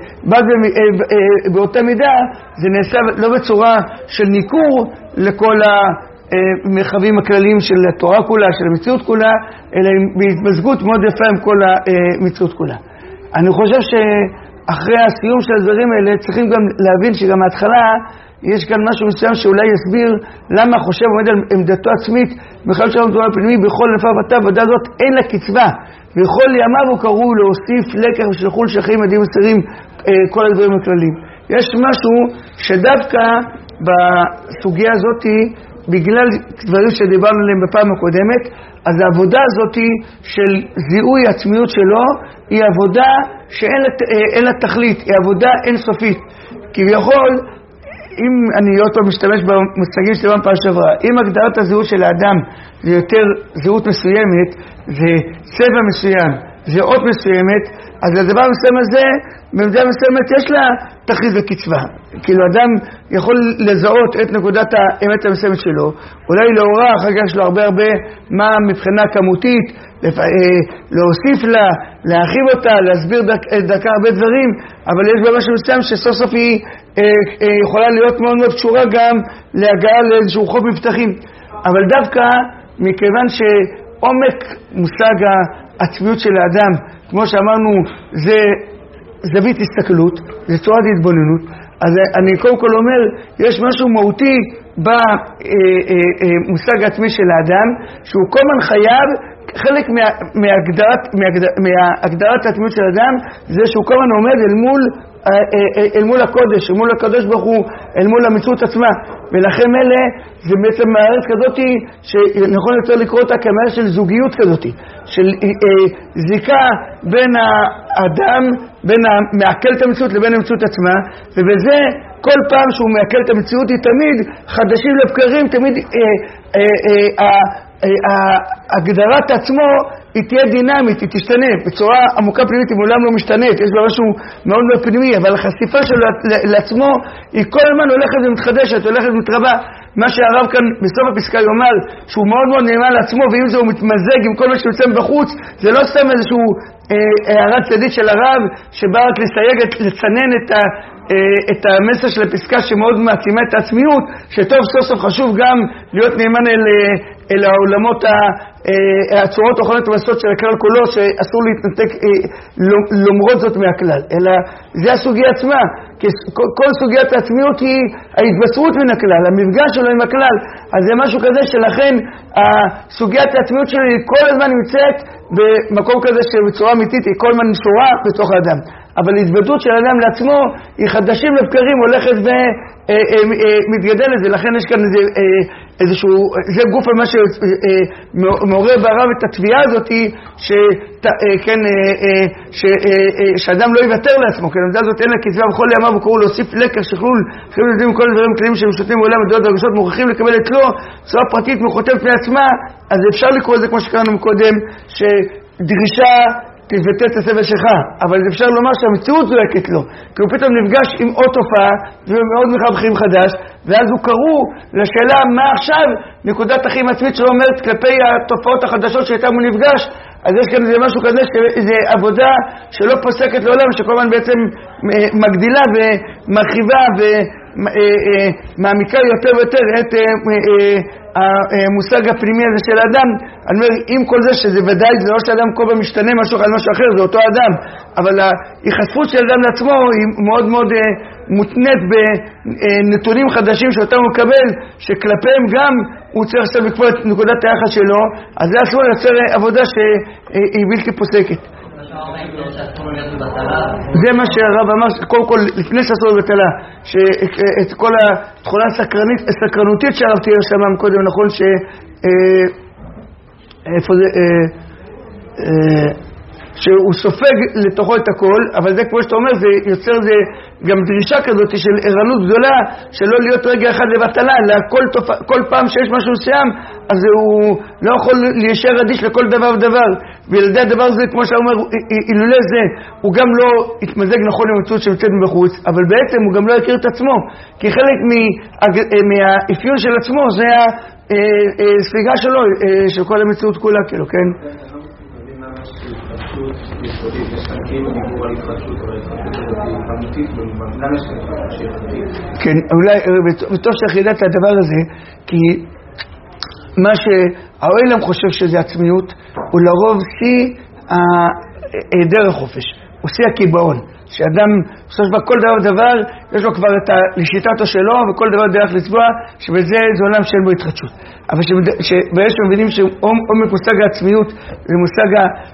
באותה מידה זה נעשה לא בצורה של ניכור לכל המרחבים הכלליים של התורה כולה, של המציאות כולה, אלא בהתמזגות מאוד יפה עם כל המציאות כולה. אני חושב שאחרי הסיום של הדברים האלה צריכים גם להבין שגם מההתחלה יש כאן משהו מסוים שאולי יסביר למה חושב עומד על עמדתו עצמית בכלל שלום תורה פנימי בכל נפה ותה, ודעה זאת אין לה קצבה, וכל ימיו הוא קראו להוסיף לקח ושלחו לשחררים עדים וסרים כל הדברים הכלליים. יש משהו שדווקא בסוגיה הזאת, בגלל דברים שדיברנו עליהם בפעם הקודמת, אז העבודה הזאת של זיהוי העצמיות שלו היא עבודה שאין לה תכלית, היא עבודה אינסופית. כביכול, אם אני אותו משתמש במושגים שלנו פעם שעברה, אם הגדרת הזהות של האדם זה יותר זהות מסוימת, זה צבע מסוים, זה אות מסוימת, אז לדבר המסוים הזה, במידה מסוימת יש לה תכלית וקצבה. כאילו אדם יכול לזהות את נקודת האמת המסוימת שלו, אולי להוראה, אחר כך יש לו הרבה הרבה מה מבחינה כמותית, להוסיף לה, להרחיב אותה, להסביר דקה הרבה דברים, אבל יש בה משהו מסוים שסוף סוף היא יכולה להיות מאוד מאוד קשורה גם להגעה לאיזשהו חוף מבטחים. אבל דווקא מכיוון שעומק מושג העצמיות של האדם, כמו שאמרנו, זה זווית הסתכלות, זה צורת התבוננות, אז אני קודם כל אומר, יש משהו מהותי במושג העצמי של האדם, שהוא כל הזמן חייב, חלק מה, מהגדרת, מהגדר, מהגדרת העצמיות של האדם, זה שהוא כל הזמן עומד אל מול, אל מול הקודש, אל מול הקדוש ברוך הוא, אל מול המציאות עצמה, ולכן אלה זה בעצם מערכת כזאת שנכון יותר לקרוא אותה כמערכת של זוגיות כזאת, של זיקה בין האדם, בין המעכל את המציאות לבין המציאות עצמה, ובזה כל פעם שהוא מעכל את המציאות היא תמיד חדשים לבקרים, תמיד הגדרת עצמו היא תהיה דינמית, היא תשתנה בצורה עמוקה פנימית, היא מעולם לא משתנית, יש בה משהו מאוד מאוד פנימי, אבל החשיפה שלו לעצמו היא כל הזמן הולכת ומתחדשת, הולכת ומתרבה. מה שהרב כאן בסוף הפסקה יאמר שהוא מאוד מאוד נאמן לעצמו, ואם זה הוא מתמזג עם כל מה שיוצא בחוץ, זה לא סתם איזשהו הערת צדדית של הרב שבא רק לסייג, לצנן את ה... את המסר של הפסקה שמאוד מעצימה את העצמיות, שטוב סוף סוף חשוב גם להיות נאמן אל, אל העולמות הצורות האחרונות המסות של הכלל כולו, שאסור להתנתק למרות זאת מהכלל, אלא זה הסוגיה עצמה, כי כל סוגיית העצמיות היא ההתבשרות מן הכלל, המפגש שלו עם הכלל, אז זה משהו כזה שלכן הסוגיית העצמיות שלי כל הזמן נמצאת במקום כזה שבצורה אמיתית היא כל הזמן שורה בתוך האדם. אבל ההתוודות של האדם לעצמו היא חדשים לבקרים, הולכת ומתגדלת, ולכן יש כאן איזה, איזשהו, זה גוף על מה שמעורר בערב את התביעה הזאת, שכן, שאדם לא יוותר לעצמו, כי העמדה הזאת אין לה קצבה בכל ימיו, וקראו להוסיף לקח, שכלול, שכלול יודעים כל הדברים כללים שמשתתפים בעולם, הדעות והרגשות מוכרחים לקבל את לו, צורה פרטית מחוטבת מעצמה, אז אפשר לקרוא את זה כמו שקראנו מקודם, שדרישה תבטא את הסבל שלך, אבל אפשר לומר שהמציאות זועקת לו, כי הוא פתאום נפגש עם עוד תופעה, ומאוד מחב חיים חדש, ואז הוא קראו לשאלה מה עכשיו נקודת החיים עצמית שלו אומרת כלפי התופעות החדשות שאיתם הוא נפגש. אז יש כאן איזה משהו כזה, איזו עבודה שלא פוסקת לעולם, שכל הזמן בעצם מגדילה ומרחיבה ומעמיקה יותר ויותר את המושג הפנימי הזה של האדם. אני אומר, עם כל זה שזה ודאי, זה לא שאדם כל פעם משתנה משהו על משהו אחר, זה אותו אדם, אבל ההיחשפות של האדם לעצמו היא מאוד מאוד מותנית בנתונים חדשים שאותם הוא מקבל, שכלפיהם גם הוא צריך עכשיו לקבוע את נקודת היחס שלו, אז זה עצמו יוצר עבודה שהיא בלתי פוסקת. זה מה שהרב אמר, קודם כל, לפני שאסור בטלה, שאת כל התכונה הסקרנותית שהרב תיאר שם קודם, נכון ש... איפה זה... שהוא סופג לתוכו את הכל, אבל זה כמו שאתה אומר, זה יוצר זה גם דרישה כזאת של ערנות גדולה, שלא להיות רגע אחד לבטלה, אלא כל, תופ... כל פעם שיש משהו מסוים, אז הוא לא יכול להישאר אדיש לכל דבר ודבר, וילדי הדבר הזה, כמו שאתה אומר, אילולא זה, הוא גם לא התמזג נכון למציאות שיוצאת מבחוץ, אבל בעצם הוא גם לא יכיר את עצמו, כי חלק מהאפיון של עצמו זה הספיגה שלו, של כל המציאות כולה, כאילו, כן? יסודית, יש כאן כאילו דיבור על התחדשות, אבל התחדשות כמותית, למה יש כאן התחדשות שהיא חדשותית? כן, אולי, וטוב שהחידת הדבר הזה, כי מה שהעולם חושב שזה עצמיות, הוא לרוב שיא היעדר החופש, הוא שיא הקיבעון, שאדם, בסוף כל דבר ודבר, יש לו כבר את השיטתו שלו, וכל דבר דרך לצבוע, שבזה זה עולם שאין בו התחדשות. אבל שבאש מבינים שעומק מושג העצמיות, זה מושג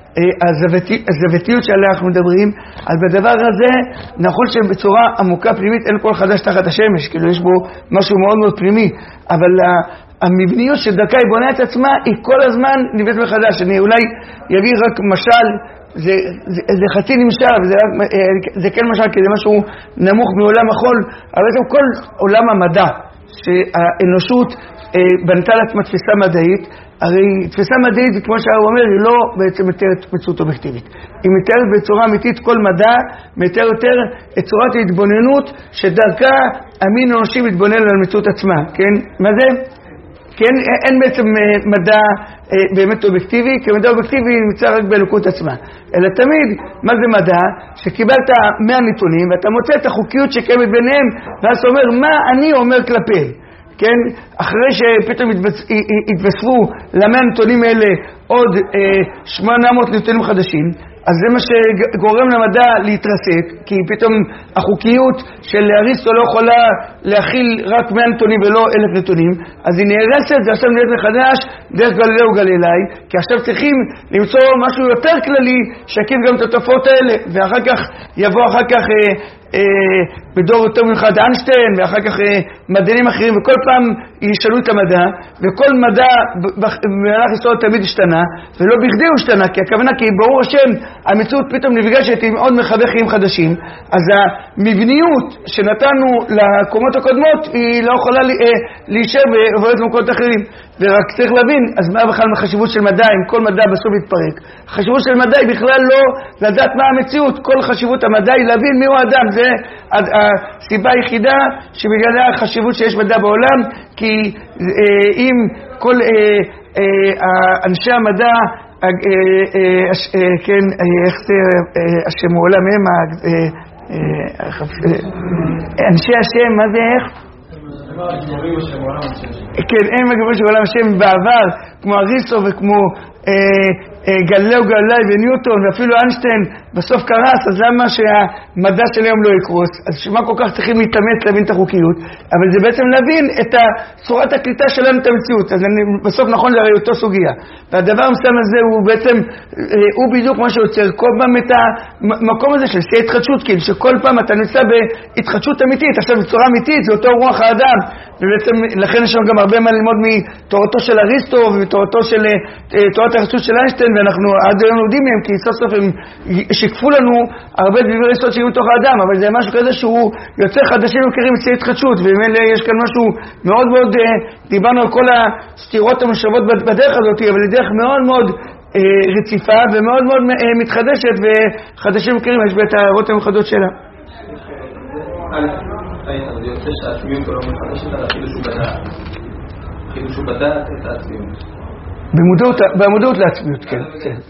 הזוותיות שעליה אנחנו מדברים, אז בדבר הזה, נכון שבצורה עמוקה פנימית אין כל חדש תחת השמש, כאילו יש בו משהו מאוד מאוד פנימי, אבל המבניות שדרכה היא בונה את עצמה, היא כל הזמן נבנית מחדש. אני אולי יביא רק משל, זה, זה, זה חצי נמשל, זה, זה כן משל, כי זה משהו נמוך מעולם החול, אבל בעצם כל עולם המדע, שהאנושות בנתה לעצמה תפיסה מדעית, הרי תפיסה מדעית, כמו שהרב אומר, היא לא בעצם מתארת מציאות אובייקטיבית. היא מתארת בצורה אמיתית כל מדע, מתאר יותר את צורת ההתבוננות, שדרכה המין האנושי מתבונן על מציאות עצמה, כן? מה זה? כן, אין בעצם מדע באמת אובייקטיבי, כי מדע אובייקטיבי נמצא רק באלוקות עצמה. אלא תמיד, מה זה מדע? שקיבלת מאה נתונים, ואתה מוצא את החוקיות שקיימת ביניהם, ואז אתה אומר, מה אני אומר כלפיהם? כן, אחרי שפתאום התווספו למאה נתונים האלה עוד שמונה מאות נתונים חדשים, אז זה מה שגורם למדע להתרסק, כי פתאום החוקיות של אריסטו לא יכולה להכיל רק מאה נתונים ולא אלף נתונים, אז היא נהרסת, זה עכשיו נהיית מחדש דרך גלילאו גלילי, כי עכשיו צריכים למצוא משהו יותר כללי שיקיף גם את התופעות האלה, ואחר כך יבוא אחר כך אה, אה, בדור יותר מיוחד איינשטיין, ואחר כך אה, מדענים אחרים, וכל פעם ישאלו את המדע, וכל מדע במהלך היסטוריה תמיד השתנה, ולא בכדי הוא השתנה, כי הכוונה, כי ברור השם, המציאות פתאום נפגשת עם עוד מרחבי חיים חדשים, אז המבניות שנתנו לקומות הקודמות היא לא יכולה להישאר ועוברת במקומות אחרים, ורק צריך להבין, אז מה בכלל החשיבות של מדע, אם כל מדע בסוף יתפרק? החשיבות של מדע היא בכלל לא לדעת מה המציאות, כל חשיבות המדע היא להבין מי הוא האדם, זה הסיבה היחידה שבגללה החשיבות שיש מדע בעולם, כי אם כל אנשי המדע כן, איך זה השם העולם הם אנשי השם, מה זה איך? כן, הם הגבוהים של עולם השם בעבר, כמו אריסטו וכמו גלילאו גלילי וניוטון ואפילו איינשטיין בסוף קרס, אז למה שהמדע של היום לא יקרוס? אז שמה כל כך צריכים להתאמץ להבין את החוקיות? אבל זה בעצם להבין את צורת הקליטה שלנו את המציאות. אז אני, בסוף נכון זה הרי אותו סוגיה, והדבר המסוים הזה הוא בעצם הוא בדיוק מה שיוצר כל פעם את המקום הזה של שיא התחדשות, כאילו שכל פעם אתה נמצא בהתחדשות אמיתית, עכשיו בצורה אמיתית, זה אותו רוח האדם, ובעצם לכן יש לנו גם הרבה מה ללמוד מתורתו של אריסטו ומתורתו של תורת ההתחדשות של איינשטיין, ואנחנו עד היום לומדים מהם, כי סוף סוף הם שיקפו לנו הרבה דברי יסוד שהיו בתוך האדם, אבל זה משהו כזה שהוא יוצא חדשים ומכירים אצלי התחדשות, ובאמת יש כאן משהו מאוד מאוד, דיברנו על כל הסתירות המושבות בדרך הזאת, אבל היא דרך מאוד מאוד רציפה ומאוד מאוד מתחדשת, וחדשים ומכירים, יש בה את ההערות המיוחדות שלה. זה יוצא שהעצמיות לא מחדשת על החידוש הוא בדעת. חידוש הוא בדעת את העצמיות. במודעות לעצמיות, כן.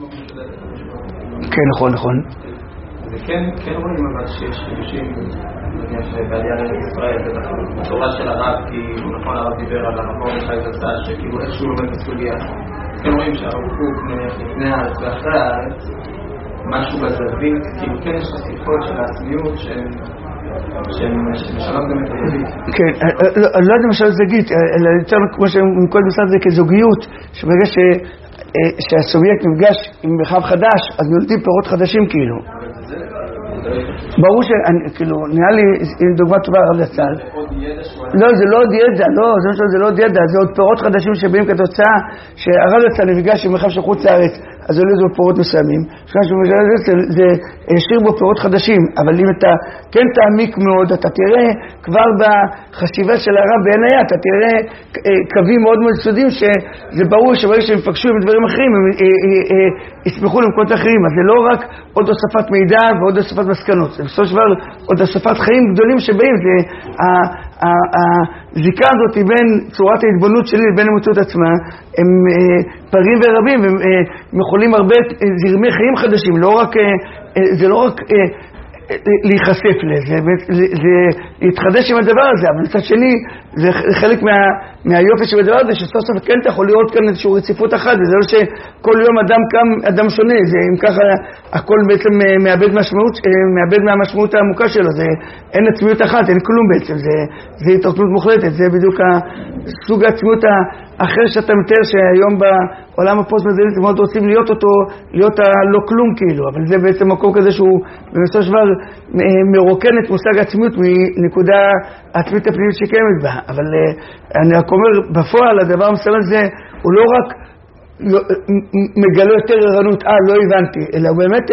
כן, נכון, נכון. וכן, כן רואים אבל שיש חידושים, נניח בעלייה לארץ ישראל, בתורה של הרב, כי נכון הרב דיבר על הרב מיכאל זצ"ל, שכאילו איכשהו לומד בסוגיה. כן רואים שהרב קוק, נניח לפני הארץ ואחרי הארץ, משהו בזווית, כאילו כן יש חשיפות של העצמיות שהן משנות גם את הזווית. כן, אני לא יודע משל זגית, אלא יותר כמו שמכל משרד זה כזוגיות, שברגע ש... שהסובייקט נפגש עם מרחב חדש, אז נולדים פירות חדשים כאילו. ברור שכאילו, נראה לי דוגמה טובה הרב זצ"ל. לא, זה לא עוד ידע, לא, זה לא עוד ידע, זה עוד פירות חדשים שבאים כתוצאה שהרב זצ"ל נפגש עם מרחב של חוץ לארץ, אז עולה זו פירות מסוימים. זה השאיר בו פירות חדשים, אבל אם אתה כן תעמיק מאוד, אתה תראה כבר בחשיבה של הרב בעינייה, אתה תראה קווים מאוד מאוד סודיים שזה ברור שברגע שהם יפגשו עם דברים אחרים, הם יסמכו למקומות אחרים. אז זה לא רק עוד הוספת מידע ועוד הוספת מסקנות, זה בסופו של דבר עוד הוספת חיים גדולים שבאים. זה הזיקה הזאת בין צורת ההתבוננות שלי לבין המציאות עצמה, הם פרים ורבים, והם יכולים הרבה זרמי חיים חדשים, לא רק, זה לא רק להיחשף לזה, זה להתחדש עם הדבר הזה, אבל מצד שני, זה חלק מה, מהיופי שבדבר הזה, שסוף סוף כן אתה יכול לראות כאן איזושהי רציפות אחת, זה לא שכל יום אדם קם, אדם שונה, זה אם ככה הכל בעצם מאבד משמעות, מאבד מהמשמעות העמוקה שלו, זה אין עצמיות אחת, אין כלום בעצם, זה, זה התרתמות מוחלטת, זה בדיוק הסוג העצמיות האחר שאתה מתאר שהיום בעולם הפוסט-מודרני מאוד רוצים להיות אותו, להיות הלא כלום כאילו, אבל זה בעצם מקום כזה שהוא במסור שבר מרוקן את מושג העצמיות מנקודה העצמית הפנימית שקיימת בה. אבל אני רק אומר, בפועל הדבר המסוים הזה הוא לא רק מגלה יותר ערנות, אה לא הבנתי, אלא הוא באמת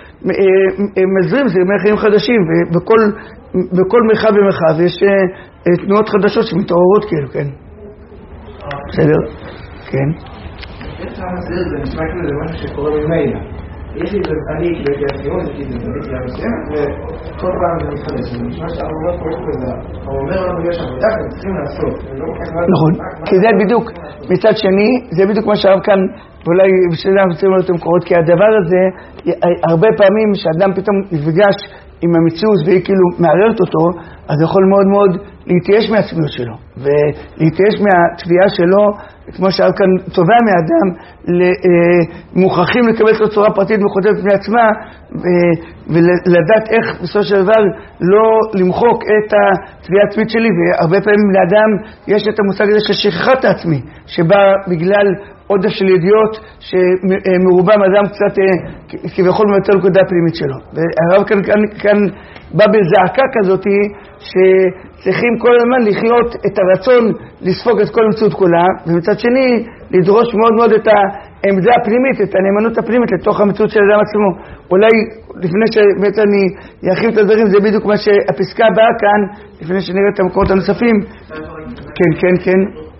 מזרים זרמי חיים חדשים, ובכל מרחב ומרחב יש תנועות חדשות שמתעוררות כאילו, כן. בסדר? כן. יש לך מסעיר, זה נשמע כאילו זה משהו שקורה במילא. יש לי את אני כאילו את הסיום, יש לי את זה מסוימת, וכל פעם זה מתחדש. זה נשמע שאנחנו לא קוראים כזה, הוא אומר לנו יש עבודה, אתם צריכים לעשות. נכון, כי זה בדיוק, מצד שני, זה בדיוק מה שהרב כאן, ואולי בשביל זה אנחנו צריכים לראות את המקורות, כי הדבר הזה, הרבה פעמים שאדם פתאום נפגש עם המציאות והיא כאילו מעררת אותו, אז יכול מאוד מאוד להתייאש מהעצמיות שלו, ולהתייאש מהתביעה שלו, כמו שהרב כאן תובע מאדם, מוכרחים לקבל את צורה פרטית מחודדת מעצמה, ולדעת איך בסופו של דבר לא למחוק את התביעה העצמית שלי. והרבה פעמים לאדם יש את המושג הזה של שכחת העצמי, שבא בגלל עודף של ידיעות שמרובם אדם קצת כביכול מבטל נקודה הפנימית שלו. והרב כאן, כאן, כאן בא בזעקה כזאת שצריכים כל הזמן לחיות את הרצון לספוג את כל המציאות כולה, ומצד שני לדרוש מאוד מאוד את העמדה הפנימית, את הנאמנות הפנימית לתוך המציאות של האדם עצמו. אולי לפני שבאמת אני ירחיב את הדברים, זה בדיוק מה שהפסקה הבאה כאן, לפני שנראה את המקורות הנוספים. כן, כן, כן.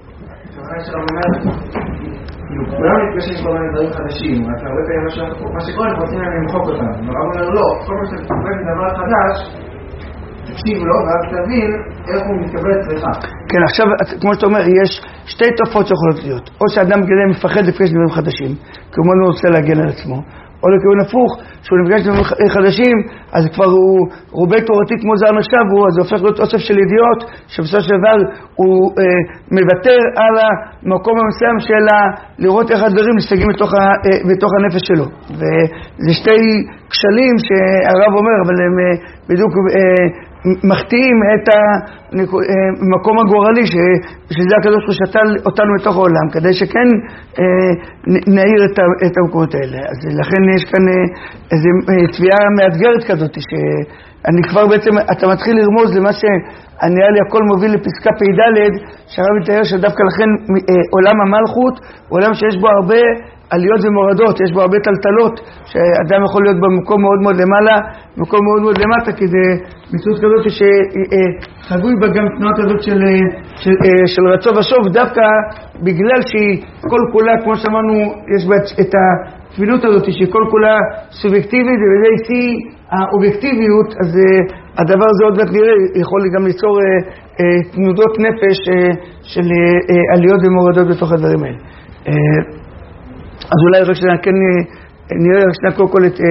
כולם מתקשים כל מיני דברים חדשים, רק הרבה פעמים מה שקורה, אנחנו רוצים להם למחוק אותם. הרב אומר לא, כל מה שאתה קורא מדבר חדש, תקשיב לו, ואז תבין איך הוא מתקבל אצלך. כן, עכשיו, כמו שאתה אומר, יש שתי תופעות שיכולות להיות. או שאדם כזה מפחד לפגש דברים חדשים, כי הוא מאוד רוצה להגן על עצמו. או לכיוון הפוך, שהוא נפגש דברים חדשים, אז כבר הוא רובה תורתי כמו זר נחשב, אז זה הופך להיות אוסף של ידיעות, שבסופו של דבר הוא אה, מוותר על המקום המסוים של לראות איך הדברים מסתגים בתוך, ה, אה, בתוך הנפש שלו. וזה שתי כשלים שהרב אומר, אבל הם אה, בדיוק אה, מחטיאים את המקום הגורלי שזה הקדוש ברוך הוא שתל אותנו בתוך העולם, כדי שכן נעיר את המקומות האלה. אז לכן יש כאן איזו תביעה מאתגרת כזאת, שאני כבר בעצם, אתה מתחיל לרמוז למה שנראה לי הכל מוביל לפסקה פ"ד, שהרב מתאר שדווקא לכן עולם המלכות הוא עולם שיש בו הרבה עליות ומורדות, יש בו הרבה טלטלות, שאדם יכול להיות במקום מאוד מאוד למעלה, במקום מאוד מאוד למטה, כי זה מציאות כזאת שחגוי בה גם תנועה כזאת של, של, של רצו ושוב, דווקא בגלל שהיא כל כולה, כמו שאמרנו, יש בה את התפילות הזאת, שהיא כל כולה סובייקטיבית, וזה שיא האובייקטיביות, אז הדבר הזה עוד נראה, יכול גם ליצור תנודות נפש של עליות ומורדות בתוך הדברים האלה. אז אולי רק שנה, כן נראה רק שנה קודם כל את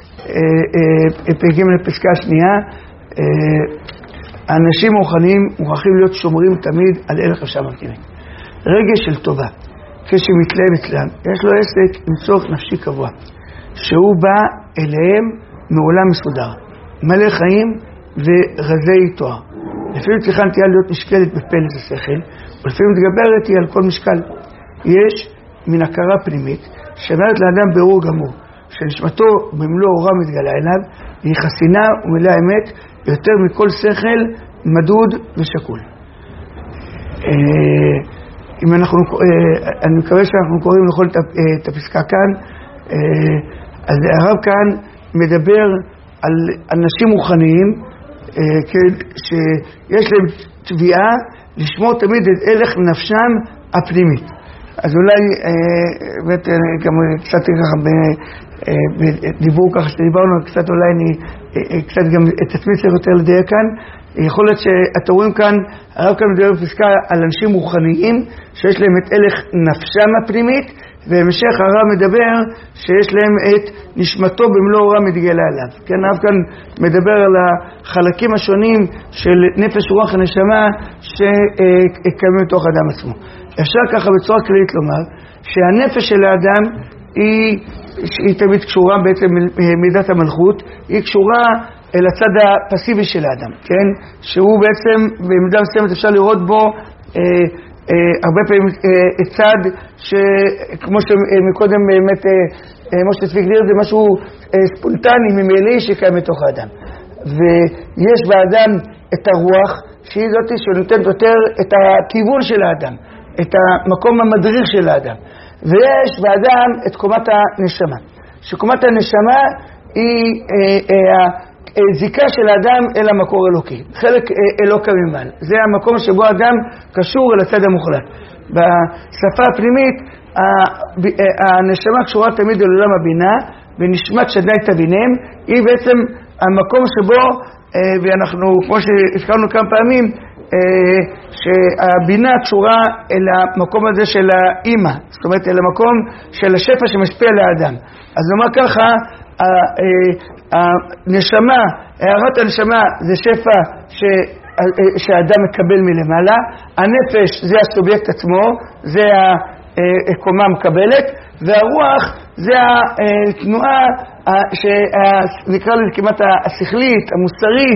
פרקים לפסקה השנייה. האנשים מוכנים, מוכרחים להיות שומרים תמיד על ערך חפשם מרכיבים. רגש של טובה, כשמתלהב אצלם, יש לו עסק עם צורך נפשי קבוע, שהוא בא אליהם מעולם מסודר, מלא חיים ורזי תואר. לפעמים צריכה נטייה להיות משקלת בפלט השכל, ולפעמים מתגברת היא על כל משקל. יש מן הכרה פנימית שאומרת לאדם ברור גמור, שנשמתו במלוא אורה מתגלה אליו, היא חסינה ומלאה אמת יותר מכל שכל מדוד ושקול. אם אנחנו, אני מקווה שאנחנו קוראים לכל את הפסקה כאן, אז הרב כאן מדבר על אנשים רוחניים, שיש להם תביעה לשמור תמיד את הלך נפשם הפנימית. אז אולי, באמת, גם קצת ככה בדיבור ככה שדיברנו, קצת אולי אני, קצת גם את עצמי צריך יותר לדייק כאן. יכול להיות שאתם רואים כאן, הרב כאן מדבר בפסקה על אנשים רוחניים, שיש להם את הלך נפשם הפנימית, ובמשך הרב מדבר שיש להם את נשמתו במלוא אורה מתגלה עליו. כן, הרב כאן מדבר על החלקים השונים של נפש רוח הנשמה שקיימים בתוך האדם עצמו. אפשר ככה בצורה כללית לומר שהנפש של האדם היא, היא תמיד קשורה בעצם מידת המלכות, היא קשורה אל הצד הפסיבי של האדם, כן? שהוא בעצם במידה מסוימת אפשר לראות בו אה, אה, הרבה פעמים אה, צד שכמו שמקודם באמת אה, אה, משה צבי גדיר זה משהו אה, ספונטני ממילא שקיים בתוך האדם, ויש באדם את הרוח שהיא זאת שנותנת יותר את הכיוון של האדם, את המקום המדריך של האדם, ויש באדם את קומת הנשמה, שקומת הנשמה היא אה, אה, זיקה של האדם אל המקור אלוקי, חלק אלוקה ממעל. זה המקום שבו האדם קשור אל הצד המוחלט. בשפה הפנימית, הנשמה קשורה תמיד אל עולם הבינה, ונשמת שדי תבינם, היא בעצם המקום שבו, ואנחנו, כמו שהזכרנו כמה פעמים, שהבינה קשורה אל המקום הזה של האמא, זאת אומרת אל המקום של השפע שמשפיע לאדם. אז נאמר ככה, הנשמה, הערת הנשמה זה שפע ש... שהאדם מקבל מלמעלה, הנפש זה הסובייקט עצמו, זה הקומה המקבלת, והרוח זה התנועה שנקרא לזה כמעט השכלית, המוסרית,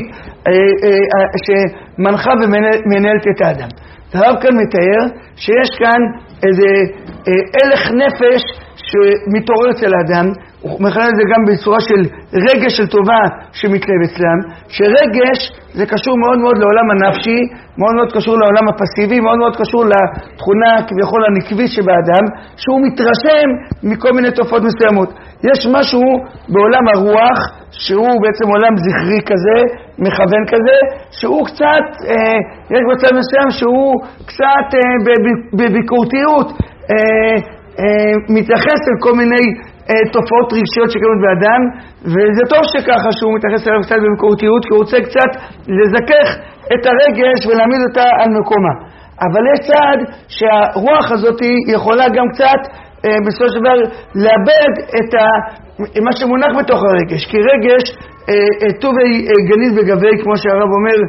שמנחה ומנהלת את האדם. הרב כאן מתאר שיש כאן איזה הלך נפש שמתעורר אצל האדם, הוא מכנה את זה גם בצורה של רגש של טובה שמתלהב אצלם, שרגש זה קשור מאוד מאוד לעולם הנפשי, מאוד מאוד קשור לעולם הפסיבי, מאוד מאוד קשור לתכונה כביכול הנקבית שבאדם, שהוא מתרשם מכל מיני תופעות מסוימות. יש משהו בעולם הרוח, שהוא בעצם עולם זכרי כזה, מכוון כזה, שהוא קצת, אה, יש בצד מסוים שהוא קצת אה, בביקורתיות, אה, אה, מתייחס אל כל מיני תופעות רגשיות שקיימות באדם, וזה טוב שככה שהוא מתייחס אליו קצת במקורתיות, כי הוא רוצה קצת לזכך את הרגש ולהעמיד אותה על מקומה. אבל יש צעד שהרוח הזאת יכולה גם קצת בסופו של דבר לאבד את מה שמונח בתוך הרגש, כי רגש טוב גניז וגבי, כמו שהרב אומר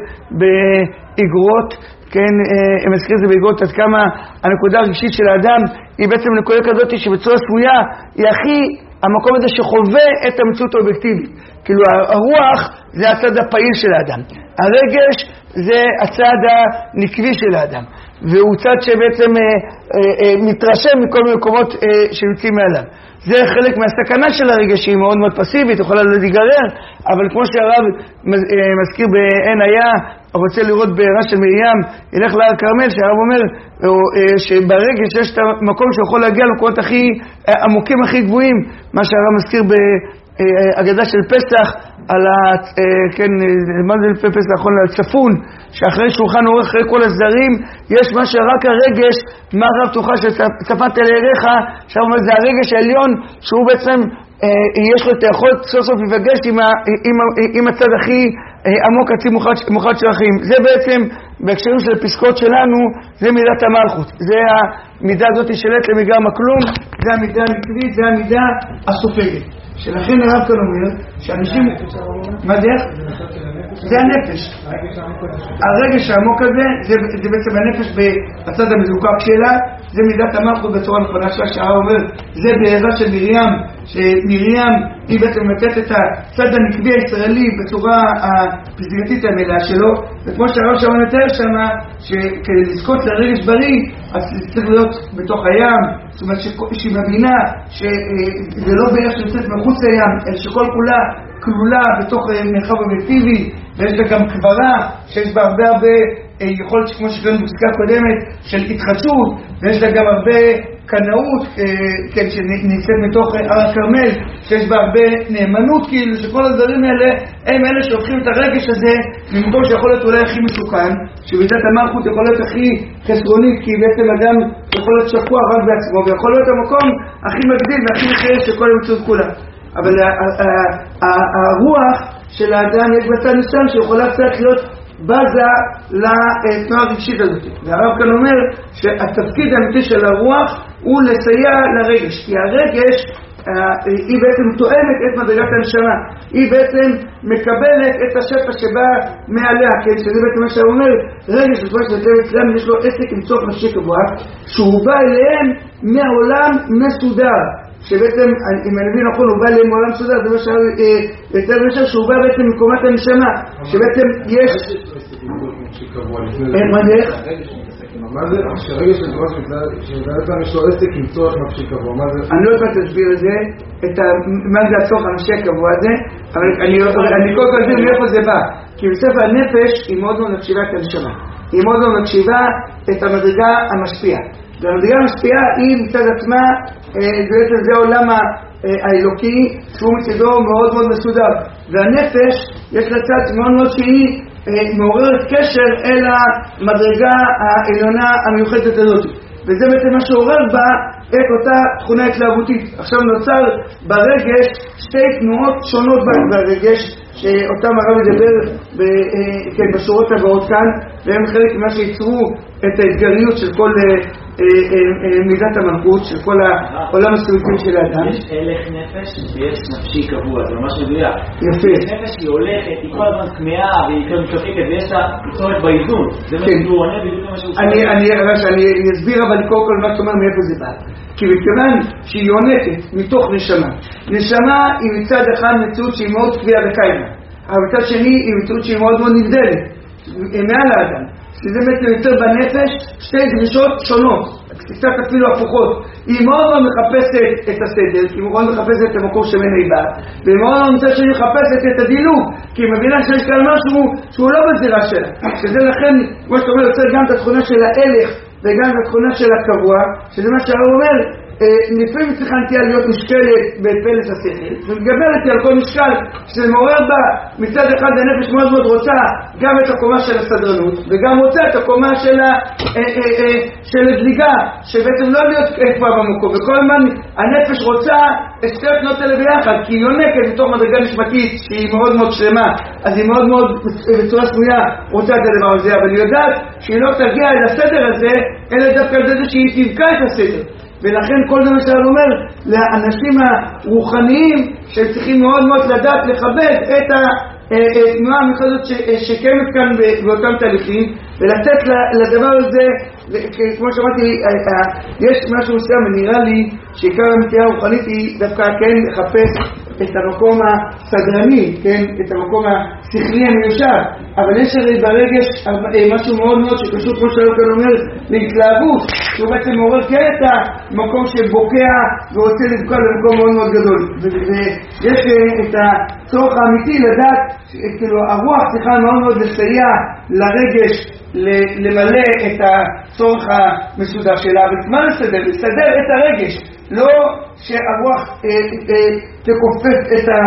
באגרות, כן, הם מזכיר את זה באגרות, עד כמה הנקודה הרגשית של האדם היא בעצם נקודה כזאת שבצורה סמויה היא הכי המקום הזה שחווה את המציאות האובייקטיבית. כאילו הרוח זה הצד הפעיל של האדם, הרגש זה הצד הנקבי של האדם, והוא צד שבעצם אה, אה, אה, מתרשם מכל מיני מקומות אה, שיוצאים מעליו. זה חלק מהסכנה של הרגש, שהיא מאוד מאוד פסיבית, יכולה להיגרר, אבל כמו שהרב מזכיר בעין היה, רוצה לראות בעירה של מרים, ילך להר כרמל, שהרב אומר שברגש יש את המקום שיכול להגיע למקומות הכי עמוקים, הכי גבוהים, מה שהרב מזכיר בהגדה של פסח, על ה... כן, מה זה לפי פסח האחרון? על צפון, שאחרי שולחן אורך, אחרי כל הסדרים, יש מה שרק הרגש, מה רב תוכל שצפת אל עריך, שהרב אומר, זה הרגש העליון, שהוא בעצם, יש לו את היכולת סוף סוף לפגש עם, ה... עם, ה... עם הצד הכי עמוק, עצי מוחד של החיים. זה בעצם, בהקשרים של הפסקות שלנו, זה מידת המלכות. זה המידה הזאת שלט למגרם הכלום, זה המידה הנקבית, זה המידה הסופגת. שלכן הרב כאן אומר שאנשים... מה זה? זה הנפש. הרגש העמוק הזה, זה, זה בעצם הנפש בצד המזוקק שלה, זה מידת המלכות בצורה נכונה שלה, שהרב אומר, זה בעירה של מרים, שמרים היא בעצם מתת את הצד הנקבי הישראלי בצורה הפסגתית המלאה שלו, וכמו שהרב שם מתאר שם, שכדי לזכות לרגש בריא, אז צריך להיות בתוך הים, זאת אומרת שהיא מבינה שזה לא בעיה שיוצאת מחוץ לים, אלא שכל כולה כלולה בתוך מרחב אובייקטיבי, ויש לה גם קברה שיש בה הרבה הרבה יכולת, כמו שקראנו בפסקה קודמת, של התחדשות, ויש לה גם הרבה קנאות, כן, שנמצאת מתוך הר הכרמל, שיש בה הרבה נאמנות, כאילו שכל הדברים האלה הם אלה שהופכים את הרגש הזה ממקום שיכול להיות אולי הכי מסוכן, שבידת המלכות יכול להיות הכי חסרונית, כי בעצם אדם יכול להיות שקוע רק בעצמו, ויכול להיות המקום הכי מגדיל והכי מחייב של כל המציאות כולה. אבל הרוח של האדם יש בצד ניסיון שיכולה קצת להיות בזה לתנועה הרגשית הזאת. והרב כאן אומר שהתפקיד האמיתי של הרוח הוא לסייע לרגש, כי הרגש היא בעצם תואמת את מדרגת הנשמה, היא בעצם מקבלת את השפע שבא מעליה, כן? שזה בעצם מה שהוא אומר, רגש בזמן שזה אצלם יש לו עסק עם צורך נפשי קבוע, שהוא בא אליהם מהעולם מסודר, שבעצם, אם אני מבין נכון, הוא בא אליהם מעולם מסודר, זה מה יותר משהו, שהוא בא בעצם מקומת הנשמה, שבעצם יש... מה זה? מה זה? שהרגע של תורה שבעצם יש לו עסק עם צורך נפשי קבוע, מה זה? אני לא יודע להסביר את זה, מה זה הצורך הנפשי הקבוע הזה, אבל אני כל כך אסביר מאיפה זה בא, כי בספר הנפש היא מאוד מאוד מקשיבה את הנשמה, היא מאוד מאוד מקשיבה את המדרגה המשפיעה, והמדרגה המשפיעה היא מצד עצמה, בעצם זה העולם האלוקי, שהוא מצדו מאוד מאוד מסודר, והנפש יש לה צד מאוד מאוד שהיא מעוררת קשר אל המדרגה העליונה המיוחדת הזאת, וזה בעצם מה שעורר בה את אותה תכונה התלהבותית. עכשיו נוצר ברגש שתי תנועות שונות ברגש, שאותם הרב מדבר כן, בשורות הבאות כאן, והם חלק ממה שיצרו את ההתגריות של כל מידת המלכות, של כל העולם הסביבתי של האדם. יש הלך נפש ויש נפשי קבוע, זה ממש מדויק. יפה. נפש היא הולכת, היא כל הזמן כמאה והיא כל משוקקת ויש לה צורך באיזון. זה מה שהוא עונה בדיוק מה שהוא עונה. אני אסביר אבל קודם כל מה שאומר מאיפה זה בא. כי מכיוון שהיא יונקת מתוך נשמה, נשמה היא מצד אחד מציאות שהיא מאוד קביעה וקיימה, אבל מצד שני היא מציאות שהיא מאוד מאוד נבדלת מעל האדם, שזה בעצם יותר בנפש שתי דרישות שונות, קצת אפילו הפוכות. היא מאוד מאוד מחפשת את הסדר, כי היא מאוד מחפשת את המקום שמנה היא באה, והיא מאוד מאוד מצד שני מחפשת את הדילוג, כי היא מבינה שיש כאן משהו שהוא לא בזירה שלה, שזה לכן, כמו שאתה אומר, יוצר גם את התכונה של ההלך וגם את התכונה של הקבוע, שזה מה שהרב אומר, לפעמים צריכה נטייה להיות משקלת בפלס השכל, ומגברת על כל משקל שזה מעורר בה מצד אחד הנפש מאוד מאוד רוצה גם את הקומה של הסדרנות, וגם רוצה את הקומה של, ה, של הדליגה, שבעצם לא להיות כבר במקום, וכל הזמן הנפש רוצה את שתי התנועות האלה ביחד, כי היא יונקת בתוך מדרגה נשמתית שהיא מאוד מאוד שלמה, אז היא מאוד מאוד בצורה סמויה רוצה את הדבר הזה, אבל היא יודעת שהיא לא תגיע אל הסדר הזה, אלא דווקא על זה שהיא תבקע את הסדר. ולכן כל זה מה שאני אומר לאנשים הרוחניים שהם צריכים מאוד מאוד לדעת לכבד את התנועה המיוחדת שקיימת כאן באותם תהליכים, ולתת לדבר הזה, כמו שאמרתי, יש משהו מסוים, נראה לי שעיקר המתיעה הרוחנית היא דווקא כן לחפש את המקום הסדרני, כן, את המקום השכלי המיושב, אבל יש הרי ברגש משהו מאוד מאוד שקשור, כמו שאתה אומר, להתלהבות, שהוא בעצם מעורר כן את המקום שבוקע ורוצה לבקוע למקום מאוד מאוד גדול, ויש את הצורך האמיתי לדעת, כאילו הרוח צריכה מאוד מאוד לסייע לרגש למלא את הצורך המסודר שלה, ומה לסדר? לסדר את הרגש, לא שהרוח תקופף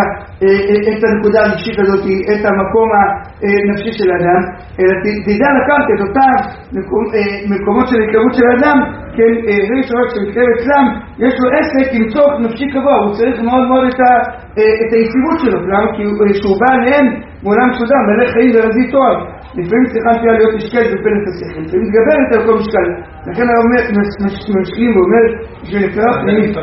את הנקודה הרגשית הזאת, את המקום הנפשי של האדם, אלא תדע לקחת את אותם מקומות של התקרבות של האדם, כן, רגש רק שמתקרב אצלם, יש לו עסק עם צורך נפשי קבוע, הוא צריך מאוד מאוד את היציבות שלו, למה? כי שהוא בא עליהם מעולם מסודר, מלא חיים ורזי תואר, לפעמים צריכה תהיה להיות משקלת בפלס השכל, ומתגברת על כל משקל. לכן הרב משקיעים ואומר, בשביל לקרב פנימית.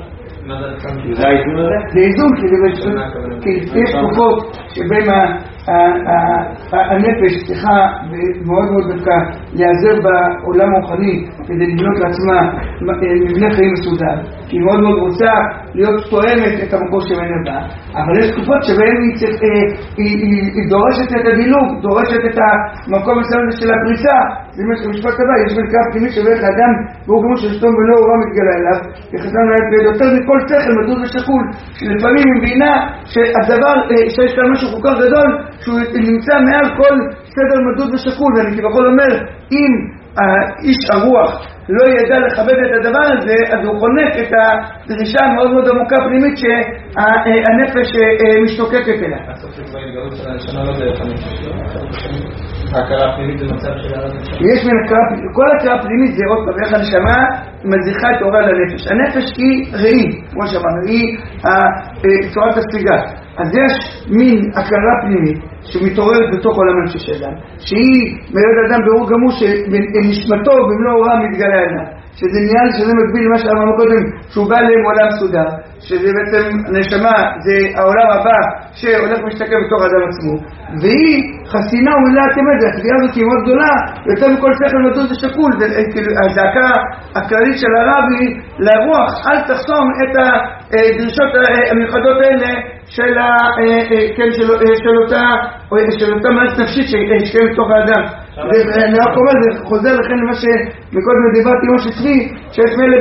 זה האיזון הזה? זה איזון, כי יש תקופות שבהם הנפש צריכה מאוד מאוד דווקא להיעזר בעולם הרוחני כדי לבנות לעצמה מבנה חיים מסודר, כי היא מאוד מאוד רוצה להיות תואמת את המקום שממנו בא, אבל יש תקופות שבהן היא, היא, היא, היא, היא דורשת את הדילוג, דורשת את המקום מסוים של הפריסה. זה משפט הבא, יש מלכה פנימית שבאמת האדם והוא כמו ששתום ולא הוא לא מתגלה אליו, יחסם להם יותר מכל שכל מדוד ושקול, שלפעמים היא מבינה שהדבר שיש כאן משהו כל כך גדול שהוא נמצא מעל כל סדר מדוד ושקול, ואני כבכל אומר, אם האיש הרוח לא ידע לכבד את הדבר הזה, אז הוא חונק את הדרישה המאוד מאוד עמוקה פנימית שהנפש משתוקקת אליה. הסוף של כבר התגלות של השנה לא דרך הנפש, ההכרה הפנימית זה מצב של הרב. יש מן הכרה, כל הכרה פנימית זה עוד פעם, איך הנשמה מזריחה את אורה לנפש. הנפש היא ראי, כמו שאמרנו, היא צורת הספיגה. אז יש מין הכרה פנימית שמתעוררת בתוך עולם הנפש אדם, שהיא מלד אדם באור גמור שנשמתו במלוא אורה מתגלה אליו, שזה נהיה שזה מקביל למה שאמרנו קודם, שהוא בא להם עולם סודר, שזה בעצם נשמה, זה העולם הבא שהולך ומשתקע בתוך האדם עצמו, והיא חסינה ומלאת אמת. התביעה הזאת היא מאוד גדולה, יותר מכל שכל מדוד ושקול. הזעקה הכללית של הרב היא לרוח, אל תחסום את הדרישות המיוחדות האלה של, כן, של, של אותה של אותה מערכת נפשית שקיימת בתוך האדם. ואני רק אומר, זה חוזר לכן למה שמקודם דיברתי עם שצבי, שיש מלא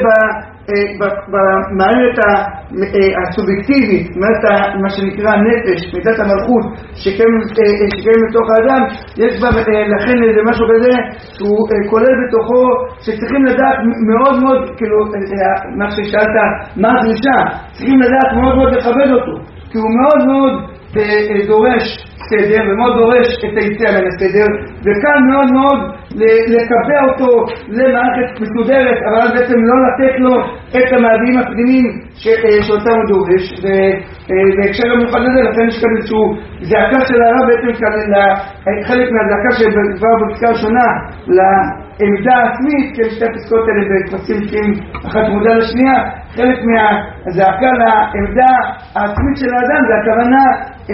במערכת הסובייקטיבית, מה שנקרא נפש, מידת המלכות שקיימת בתוך האדם, יש בה לכן איזה משהו כזה שהוא כולל בתוכו שצריכים לדעת מאוד מאוד, כאילו מה ששאלת מה הדרישה, צריכים לדעת מאוד מאוד לכבד אותו, כי הוא מאוד מאוד דורש סדר ומאוד דורש את היציאה מן הסדר, וכאן מאוד מאוד לקבע אותו למערכת מסודרת, אבל בעצם לא לתת לו את המעדים הפנימיים שאותם הוא דורש. ובהקשר המיוחד לזה, לכן יש כאן איזשהו זעקה של הרב, בעצם חלק מהזעקה שכבר בפסקה הראשונה לעמדה העצמית, כי שתי הפסקאות האלה בקבצים שהם אחת מודע לשנייה, חלק מהזעקה לעמדה העצמית של האדם זה הכוונה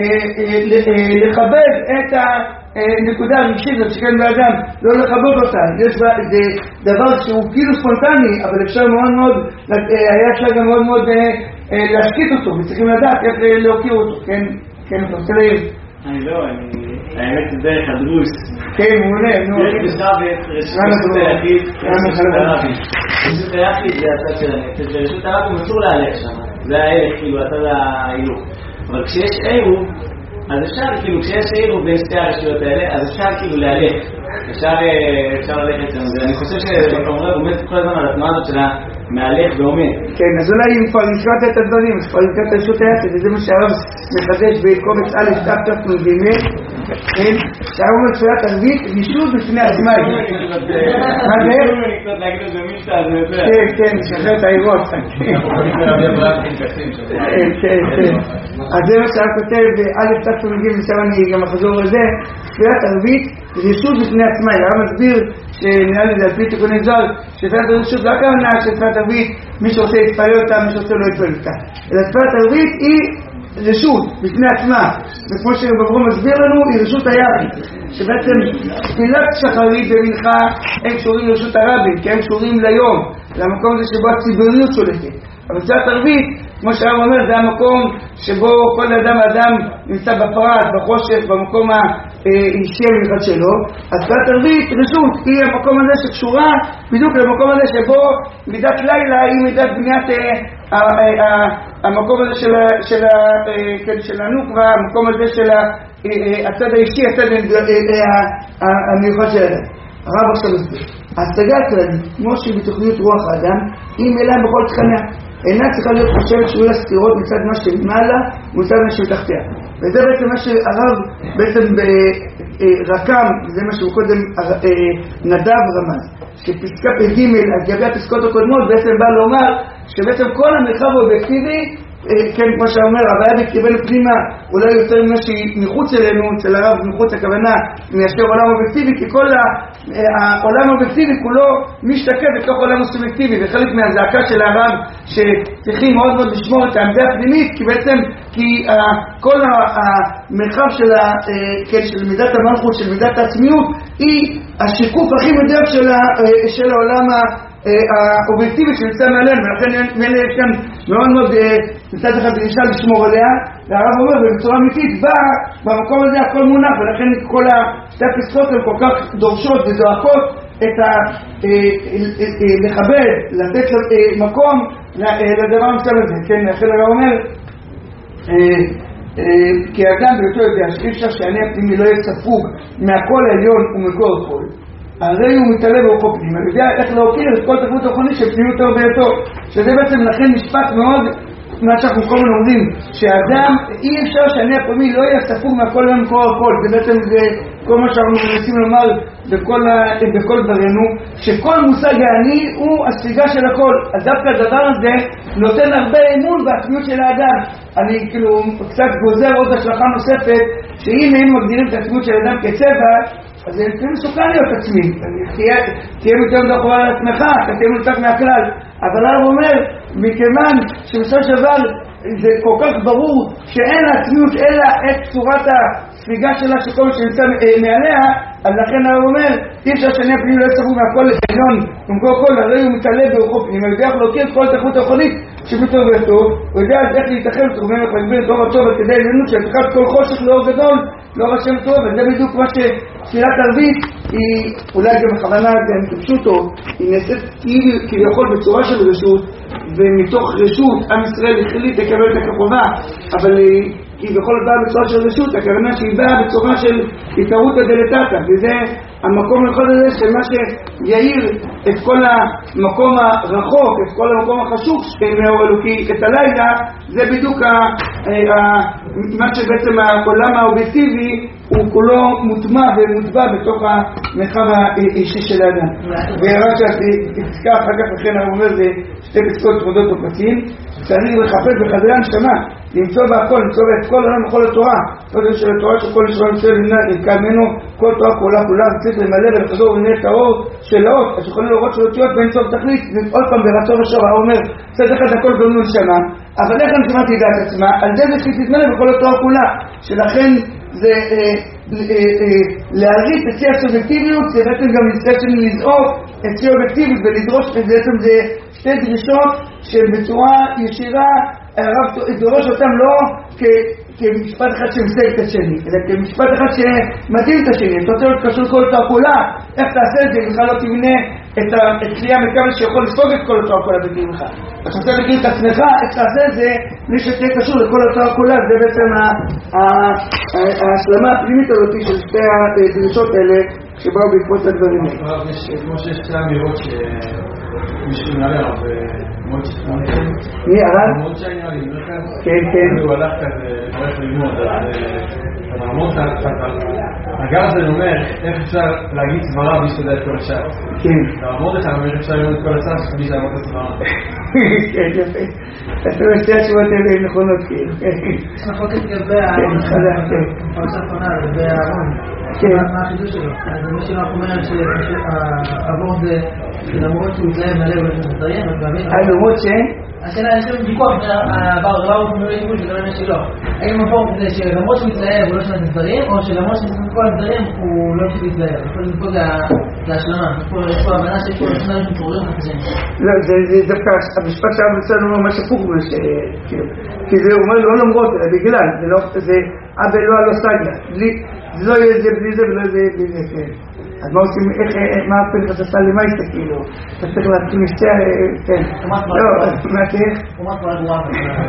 לכבד את הנקודה הרגשית הזאת שכן באדם, לא לכבד אותה. יש זה דבר שהוא כאילו ספונטני, אבל אפשר מאוד מאוד, היה אפשר גם מאוד מאוד להשקיט אותו, וצריכים לדעת איך להוקיר אותו. כן, כן, אתה רוצה להעיר? אני לא, האמת זה דרך הדרוס. כן, מעולה, נו. דרך בשבת, רשות היחיד, רשות היחיד זה הצד של הנפש, ורשות הרב הוא מצור להלך שם, זה ההלך, כאילו, הצד ההילוך. אבל כשיש עירוב, אז אפשר, כאילו, כשיש עירוב בין שתי הרשויות האלה, אז אפשר כאילו להלך, אפשר ללכת שם. ואני חושב שכמובן עומד כל הזמן על התנועה הזאת שלה מהלך ועומד. כן, אז אולי אם כבר נקראת את הדברים, אז כבר נקראת רשות היחיד, וזה מה שהרב מחדש בקובץ א' ת' ת' נ"ג, כן, שהרב אומר תפילת ערבית, רישות בפני עצמה. מה זה? להגיד את זה מישתה, זה יותר. כן, כן, שחרר את העירות. כן, כן, כן. אז זה מה שהרב כותב בא' ת' נ"ג, עכשיו אני גם אחזור לזה, תפילת ערבית, רישות בפני עצמה. הרב מסביר שנראה לי זה על פי תיקוני זוהר, שתפילת ערבית לא הכוונה שתפילת ערבית מי שרוצה להתפלל אותה, מי שרוצה לא להתפלל אותה, אלא תפילת ערבית היא רשות בפני עצמה, וכמו שבברום מסביר לנו היא רשות היחיד, שבעצם תפילת שחרית ומנחה הם קשורים לרשות הרבים, כי הם קשורים ליום, למקום הזה שבו הציבוריות שולטת. אבל תפילת ערבית, כמו שהרב אומר, זה המקום שבו כל אדם אדם נמצא בפרט, בחושך, במקום האישי המיוחד שלו. אז תפילת ערבית, רשות, היא המקום הזה שקשורה בדיוק למקום הזה שבו מידת לילה היא מידת בניית המקום הזה של הנוקבה, המקום הזה של הצד האישי, הצד המיוחד של האדם. הרב עכשיו מסביר, ההשגה הכללית, כמו שהיא בתוכנית רוח האדם, היא מלאה בכל תכניה. אינה צריכה להיות חושבת שהוא יהיה סתירות מצד מה שמעלה ומצד מה שמתחתיה. וזה בעצם מה שהרב בעצם ברקם, זה מה שהוא קודם נדב רמז, שפסקה פ"ג, על גבי הפסקות הקודמות, בעצם בא לומר שבעצם כל המרחב האובייקטיבי, כן, כמו שאומר, הבעיה בקרבנו פנימה אולי יותר ממה שהיא מחוץ אלינו, אצל הרב מחוץ הכוונה מיישר עולם אובייקטיבי, כי כל העולם האובייקטיבי כולו משתקף בתוך עולם הסובייקטיבי, וחלק מהזעקה של הרב שצריכים מאוד מאוד לשמור את העמדה הפנימית, כי בעצם כי כל המרחב של, כן, של מידת המלכות, של מידת העצמיות, היא השיקוף הכי מדויק של, של העולם האובייקטיבי שנמצא מעלינו, ולכן יש כאן מאוד מאוד מצד אחד דרישה לשמור עליה, והרב אומר בצורה אמיתית בא במקום הזה הכל מונח, ולכן כל שתי הפסקות הן כל כך דורשות וזועקות את ה... לכבד, לתת מקום לדבר המסתם הזה. כן, לכן הרב אומר כי האדם ביותר יודע שאי אפשר שאני הפנימי לא יהיה ספוג מהכל העליון ומקור הכל, הרי הוא מתעלה באורחו פנימה, הוא יודע איך להוקיר את כל תכנות הרוחנית של פנימיות הרבה שזה בעצם לכן משפט מאוד מה שאנחנו כל הזמן אומרים, שהאדם אי אפשר שאני הפנימי לא יהיה ספוג מהכל העליון ומקור הכל, זה בעצם זה כל מה שאנחנו מנסים לומר בכל, בכל דברנו, שכל מושג העני הוא הספיגה של הכל. אז דווקא הדבר הזה נותן הרבה אמון בעצמיות של האדם. אני כאילו קצת גוזר עוד השלכה נוספת, שאם היינו מגדירים את העצמיות של האדם כצבע, אז זה כאילו מסוכן להיות עצמי, תהיה יותר דחובה על עצמך, אתה תהיה מנותק מהכלל. אבל הרב אומר, מכיוון שבסופו של דבר זה כל כך ברור שאין העצמיות אלא את צורת הספיגה שלה שכל מה שנמצא מעליה, אז לכן הרב אומר, אי אפשר שאני הפנימי לא יספרו מהכל לחניון, ומכל כל הרי הוא מתעלה ברוחו פנימה, הוא יודע איך להוקיר את כל התכנות הרוחנית שבטוב וטוב, הוא יודע איך להתאחד ותרומם איך להגביר את אור הטוב וכדי עליונות שהפכת כל חושך לאור גדול, לאור השם טוב, וזה בדיוק מה שתפילת ערבית היא אולי גם בכוונה גם פשוטו, היא נעשית כביכול בצורה של רשות, ומתוך רשות עם ישראל החליט לקבל את הכחובה, אבל היא בכל באה בצורה של רשות, הכוונה שהיא באה בצורה של התערות הדלתתא, וזה המקום לכל הזה של מה שיעיר את כל המקום הרחוק, את כל המקום החשוך מאור אלוקי, את הלילה, זה בדיוק ה, ה, מה שבעצם העולם האובייקטיבי הוא כולו מוטמע ומוטבע בתוך המרחב האישי של האדם. ורק שתפסקה אחר כך לכן הוא אומר זה שתי פסקות תמודות בפסים, צריך לחפש בחדרי הנשמה, למצוא בהכל, למצוא את כל העולם וכל התורה, קודם של התורה שכל נשמה מצויה נלקה ממנו, כל תורה כולה כולה, צריך למלא ולחזור ולנהל את האור של האות, אז יכולים לראות של אותיות ואין סוף תכלית, עוד פעם ברצון השור, הוא אומר, צריך לך את הכל גמנו נשמה, אבל איך הנשמה תדע את עצמה, על זה זה שתתמלא בכל התורה כולה, שלכן זה להריץ את שיא הסובייקטיביות, זה בעצם גם בעצם לזעוק את שיא האובייקטיביות ולדרוש, בעצם זה שתי דרישות שבצורה ישירה הרב דורש אותם לא כמשפט אחד שמסייג את השני, אלא כמשפט אחד שמתאים את השני. אתה רוצה להיות קשור כל התורה כולה, איך תעשה את זה? בכלל לא תמנה את כלי המקבל שיכול לספוג את כל התורה כולה בגילך. אתה רוצה להגיד את עצמך, איך תעשה את זה בלי שתהיה קשור לכל התורה כולה. זה בעצם ההשלמה הפנימית הזאת של שתי הדרישות האלה שבאו בעקבות הדברים האלה. כמו שיש שתי אמירות שמישהו נעלה עליו מאוד שתמון מי הרב? מאוד שאני נראה לי, כן, כן. הוא הלך כזה, הולך ללמוד, אז המון הגר הזה אומר איך אפשר להגיד סברה בלי שתדע את כל השאר. כן. והמון לך אומר איך אפשר ללמוד את כל השאר בלי שתדע את הסברה. כן, יפה. אתה משתי התשובות האלה הן נכונות כאילו. יש נכון לגבי הארון, מה החידוש שלו? אז מי שלא אומר שהארון זה למרות שהוא מתלהב מהלב ולמסתרים, אז להבין... למרות ש... השאלה, יש לנו ויכוח, הדבר הוא אומר לי שזה לא עניין שלו. האם המקום זה שלמרות שהוא מתלהב הוא לא שומע את הסדרים, או שלמרות שמסתכל כל הסדרים הוא לא יושב להתלהב. פה זה השלמה, יש פה הבנה שיש פה שניים שמתעוררים חדשים. לא, זה דווקא, המשפט שהיה בצד אומר מה שפוך בו, כי זה אומר לא למרות, אלא בגלל, זה אבא לא על הסגלה, זה לא יהיה זה בלי זה ולא יהיה זה בלי זה, כן. אז מה עושים, איך, מה הפרק הזה עשה למה יסתה כאילו? אתה צריך להתחיל משתי, כן. לא, מה תהיה? חומת כבר גרועה.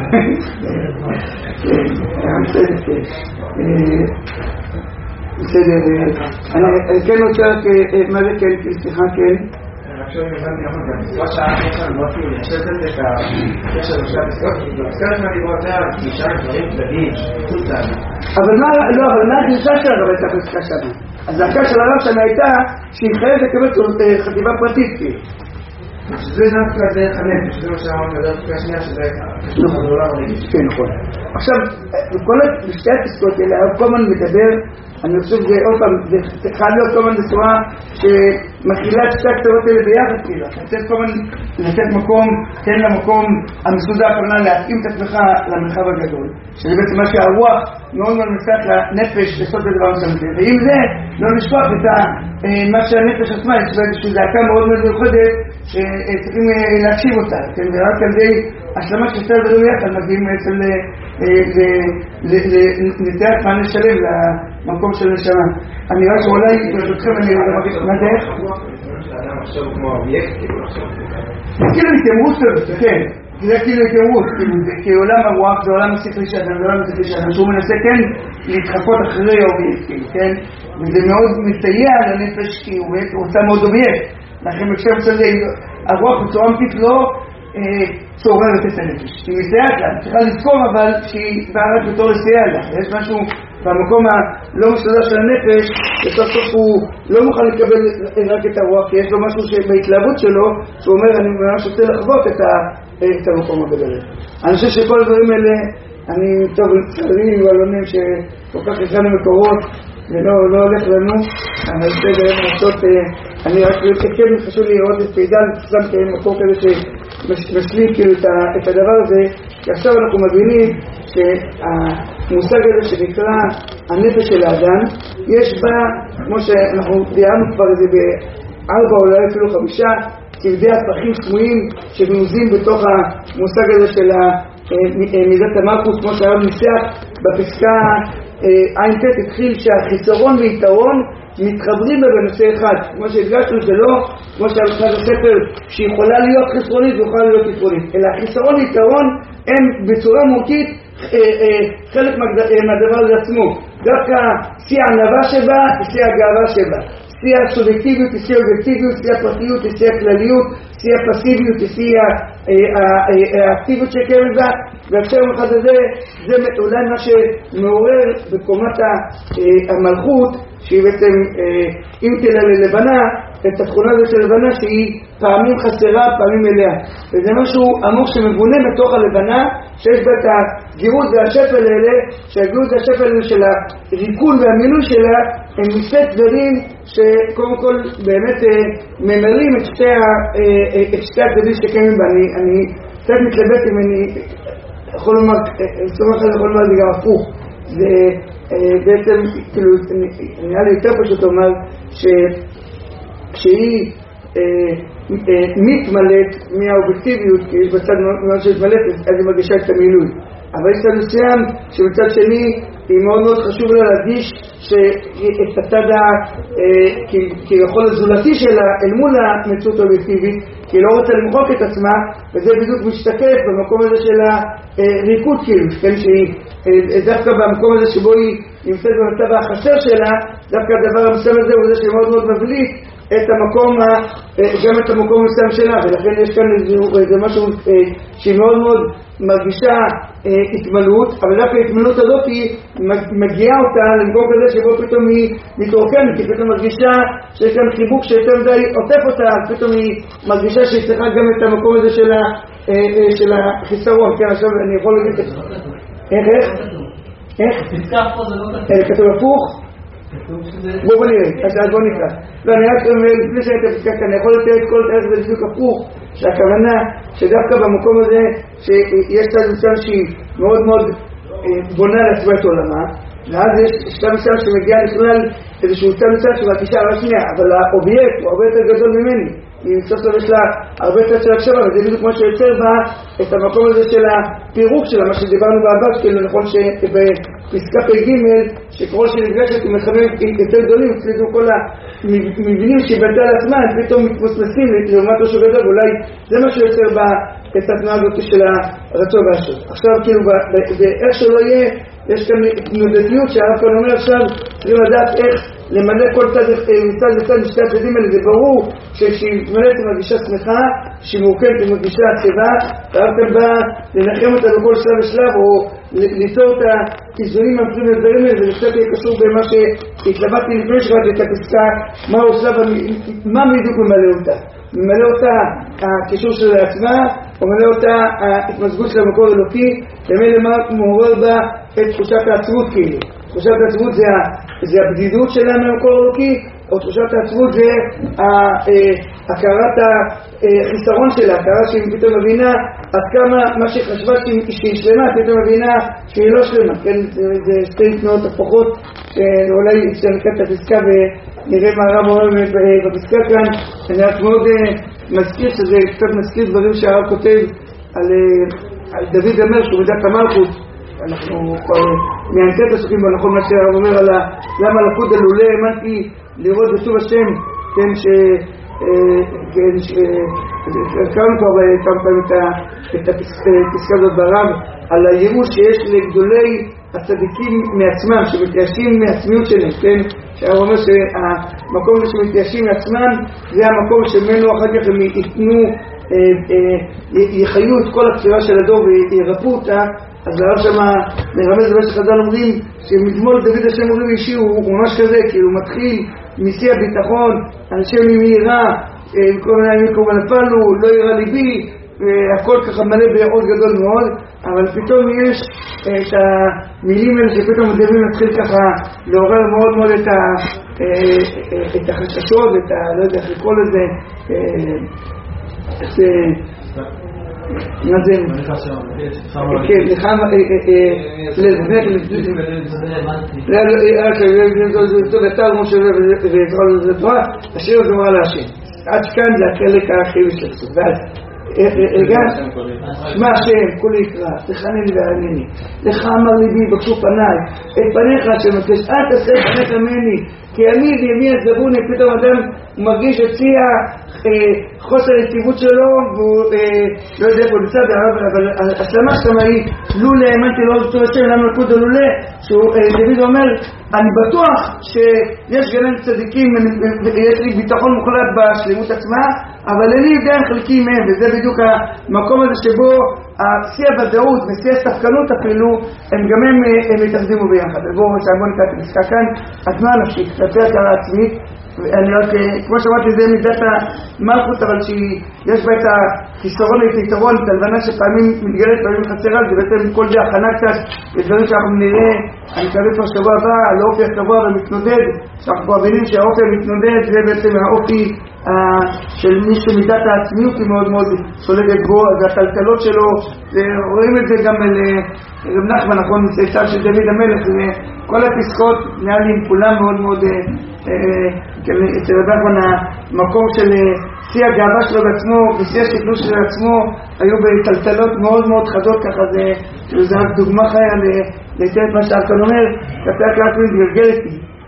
בסדר, אני כן רוצה רק, מה זה כן, סליחה, כן? עכשיו אני הבנתי נכון, גם בסביבה שעה עכשיו לא אפילו ליישב את זה כקשר לשתי הפסקות, כי במסכרת מהדיברות זה הפגישה דברים כלליים, חוץ לענה. אבל מה, לא, אבל מה הדרישה של הרב הייתה פסקה שנה? הזעקה של הרב שנה הייתה שהיא חייבת לקבל חטיבה פרטית, כאילו. שזה דווקא דרך הנפש, שזה מה שאמרנו לדעת פסקה שנייה, שזה הדולר הרגיש. כן, נכון. עכשיו, בכל שתי הפסקות האלה, הרב כל הזמן מדבר, אני חושב שזה עוד פעם, זה חייב להיות כל הזמן בצורה שמכילה את שתי הכתבות האלה ביחד, כאילו. אתה צריך כל הזמן לתת מקום, תן למקום המסודר, הכוונה להתאים את עצמך למרחב הגדול, שזה בעצם מה שהרוח מאוד מאוד מצטרך לנפש לעשות את הדבר הזה. ועם זה לא נשכח את מה שהנפש עצמה, יש בה איזושהי דעקה מאוד מאוד מיוחדת שצריכים להקשיב אותה, ורק על די השלמה של שתי הדברים יחד מגיעים בעצם לנתח מענה שלם למקום של נשמה. אני רואה שאולי ברשותכם אני לא מרגיש מה זה איך? האדם עכשיו הוא כמו אובייקט, כאילו עכשיו זה כאילו התיימרות כזאת, כן, זה כאילו התיימרות, כי עולם הרוח זה עולם השכלי שאדם, זה עולם השכלי שאדם, שהוא מנסה כן להתחפות אחרי האובייקט, כן, וזה מאוד מסייע לנפש כי הוא רוצה מאוד אובייקט, לכן בקשר בצד הרוח בצורה אמיתית לא צוררת את הנפש, היא מסייעת לה, צריכה לזכור אבל שהיא באה רק בתור לסייע לה, יש משהו במקום הלא מסודר של הנפש, בסוף סוף הוא לא מוכן לקבל רק את הרוח, כי יש לו משהו בהתלהבות שלו, שהוא אומר, אני ממש רוצה לחוות את, ה, את המקום הגדול. אני חושב שכל הדברים האלה, אני טוב לצערי ועלונים שכל כך הכנו מקורות, ולא לא הולך לנו, אני רוצה באמת לעשות, אני רק כן חשוב לי לראות את פעידל, גם כן מקום כזה שמשלים כאילו את הדבר הזה, כי עכשיו אנחנו מבינים שהמושג הזה שנקרא הנפש של האדם, יש בה, כמו שאנחנו דיימנו כבר איזה בארבע או אולי אפילו חמישה, צבדי הפכים סמויים שמעוזים בתוך המושג הזה של מידת המלכות, כמו שהרב ניסח בפסקה עין ת' התחיל שהחיסרון ויתרון מתחברים בה בנושא אחד, כמו שהדגשנו זה לא כמו שהלכת הספר שיכולה להיות חיסרונית ויכולה להיות יתרונית, אלא החיסרון ויתרון הם בצורה מהותית חלק מהדבר הזה עצמו, דווקא שיא הענווה שבה שיא הגאווה שבה, שיא הסובייקטיביות, שיא האובייקטיביות, שיא הפרטיות, שיא הכלליות, שיא הפסיביות, שיא האקטיביות שקיימת בה, והקשר אחד הזה זה אולי מה שמעורר בקומת המלכות שהיא בעצם אם תלה ללבנה את התכונה הזאת של לבנה שהיא פעמים חסרה, פעמים מלאה, וזה משהו עמוק שמבונה בתוך הלבנה שיש בה את הגירות והשפל האלה, שהגירות והשפל האלה של הריקון והמילוי שלה הם מספי דברים שקודם כל באמת ממלאים את שתי, את שתי הצדדים שקיימים בה. אני, אני קצת מתלבט אם אני יכול לומר, סומך על יכול לומר זה גם הפוך, זה בעצם כאילו נראה לי יותר פשוט לומר שכשהיא מתמלאת מהאובייקטיביות, כי יש בצד מאוד שמתמלאת אז היא מרגישה את המילוי, אבל יש צד מסוים שבצד שני היא מאוד מאוד חשוב לה להדגיש שאת הצד כביכול הזולתי שלה אל מול המציאות האובייקטיבית, כי היא לא רוצה למחוק את עצמה, וזה בדיוק משתקף במקום הזה של הריקוד, כאילו, כן, שהיא דווקא במקום הזה שבו היא נמצאת במצב החסר שלה, דווקא הדבר המסוים הזה הוא זה שמאוד מאוד מבליט את המקום, גם את המקום המסוים שלה, ולכן יש כאן איזה משהו שהיא מאוד מאוד מרגישה התמלאות, אבל דווקא ההתמלאות הזאת היא מגיעה אותה למקום כזה שבו פתאום היא מתרוקנת, כי פתאום מרגישה שיש כאן חיבוק שיותר מדי עוטף אותה, פתאום היא מרגישה שהיא צריכה גם את המקום הזה של החיסרון. כן, עכשיו אני יכול להגיד איך? איך? איך? כתוב הפוך? בואו בוא נראה, אז בואו נקרא. לא, אני רק לפני שאני את הפסקה כאן, אני יכול לתאר את כל איך זה בדיוק הפוך, שהכוונה שדווקא במקום הזה שיש צד מסוים שהיא מאוד מאוד בונה לעצמה את עולמה, ואז יש צד מסוים שמגיע לכלל איזשהו צד מסוים שמרגישה על השנייה, אבל האובייקט הוא הרבה יותר גדול ממני, היא בסוף יש לה הרבה יותר של הקשבה, וזה בדיוק כמו שיוצר בה את המקום הזה של הפירוק שלה, מה שדיברנו בעבר, כאילו נכון שבפסקה פ"ג שככל שנפגשת עם מרחבים יותר גדולים, אצלנו כל המבנים שהיא בנתה על עצמה, הם פתאום מתמסמסים לעומת משהו גדול, אולי זה מה שיוצר בה את התנועה הזאת של הרצון והשוב. עכשיו כאילו באיך שלא יהיה, יש כאן תנודתיות שהרב כאן אומר עכשיו, צריכים לדעת איך למלא כל צד מצד לצד משתי הצדדים האלה. זה ברור שכשהיא מתמלאת היא מרגישה שמחה, שהיא מורכבת היא מרגישה עצבה, והרב כאן בא לנחם אותה בכל שלב ושלב או ליצור את האיזונים המפרים לדברים האלה. זה קצת יהיה קשור במה שהתלבטתי לפני שראיתי את הפסקה, מהו שלב, מה בדיוק ממלא אותה. ממלא אותה הקישור של עצמה, או ממלא אותה ההתמזגות של המקור אלוקי, ומילא מה מעורר בה את תחושת העצבות כאילו. תחושת העצבות זה, זה הבדידות שלה מהמקור אלוקי, או תחושת העצבות זה הכרת החיסרון שלה, הכרה שהיא פתאום מבינה עד כמה מה שחשבה שהיא שלמה, פתאום מבינה שהיא לא שלמה, כן? זה שתי תנועות הפוכות, שאולי אפשר לקראת את הפסקה ונראה מה הרב אומר בפסקה כאן. אני רק מאוד מזכיר שזה קצת מזכיר דברים שהרב כותב על, על דוד המלך שהוא מידת המלכות. אנחנו כבר נענתה את הסופים בנכון מה שהרב אומר על למה לקוד הלולה האמנתי לראות בטוב השם, כן, ש... כן, שקראנו כבר כמה פעמים את הפסקה הזאת ברב על הייאוש שיש לגדולי הצדיקים מעצמם שמתייאשים מעצמיות שלהם, כן, שהרב אומר שהמקום הזה שמתייאשים מעצמם זה המקום שמנו אחר כך הם ייתנו, יחיו את כל הכתירה של הדור וירפו אותה. אז הרב שמה מרמז למה שחז"ל אומרים שמדמול דוד השם אומרים אישי הוא ממש כזה, כאילו הוא מתחיל משיא הביטחון, אנשי ממהירה, כל מיני ימים כמו נפלו, לא יראה ליבי, הכל ככה מלא בעוד גדול מאוד, אבל פתאום יש את המילים האלה שפתאום דוד מתחיל ככה לעורר מאוד מאוד את, ה, את החששות, את ה... לא יודע איך לקרוא לזה, את... מה זה? כן, לך... אתה משה וזה תורה, השיר הזה אמרה להשם. עד כאן זה החלק החיובי של הפסוק. ואז, שמע השם, כולי יקרא, תחנני וענני. לך אמר ליבי, בקשו פניי, את פניך השם, אל תעשה פניך ממני, כי אני וימי הזבוני, פתאום אדם מרגיש אצלי חוסר יציבות שלו, והוא לא יודע איפה לצד הרב, אבל השלמה שלמה היא, לולה, האמנתי לא בטוח השם, למה לקוד הלולה, שדוד אומר, אני בטוח שיש גנן צדיקים, ויש לי ביטחון מוחלט בשלמות עצמה, אבל אין לי עדיין חלקים מהם, וזה בדיוק המקום הזה שבו שיא הוודאות ושיא הספקנות אפילו, הם גם הם מתאחדים ביחד. בואו נקרא את הפסקה כאן, התנועה הנפשית, כלפי הכרה עצמית, אני רק, כמו שאמרתי, זה מידת המלכות, אבל שיש בה את החיסרון ואת היתרון, את הלבנה שפעמים מתגלת, פעמים חסרה, זה בעצם כל זה הכנה קצת, לדברים שאנחנו נראה, אני מקווה כבר שבוע הבא, על האופי הקבוע ומתנודד, שאנחנו כבר מבינים שהאופי המתנודד זה בעצם האופי של מי שמידת העצמיות היא מאוד מאוד שולטת בו, אז הטלטלות שלו, רואים את זה גם על רב נחמן, נכון, מצאצאיו של דוד המלך, כל הפסקות נראה לי עם כולם מאוד מאוד, אצל רב נחמן המקום של שיא הגאווה שלו בעצמו ושיא השקלוש של עצמו היו בטלטלות מאוד מאוד חדות, ככה זה רק דוגמה חיה לתת מה שאלכן אומר, כפי הכלל מתגלגלת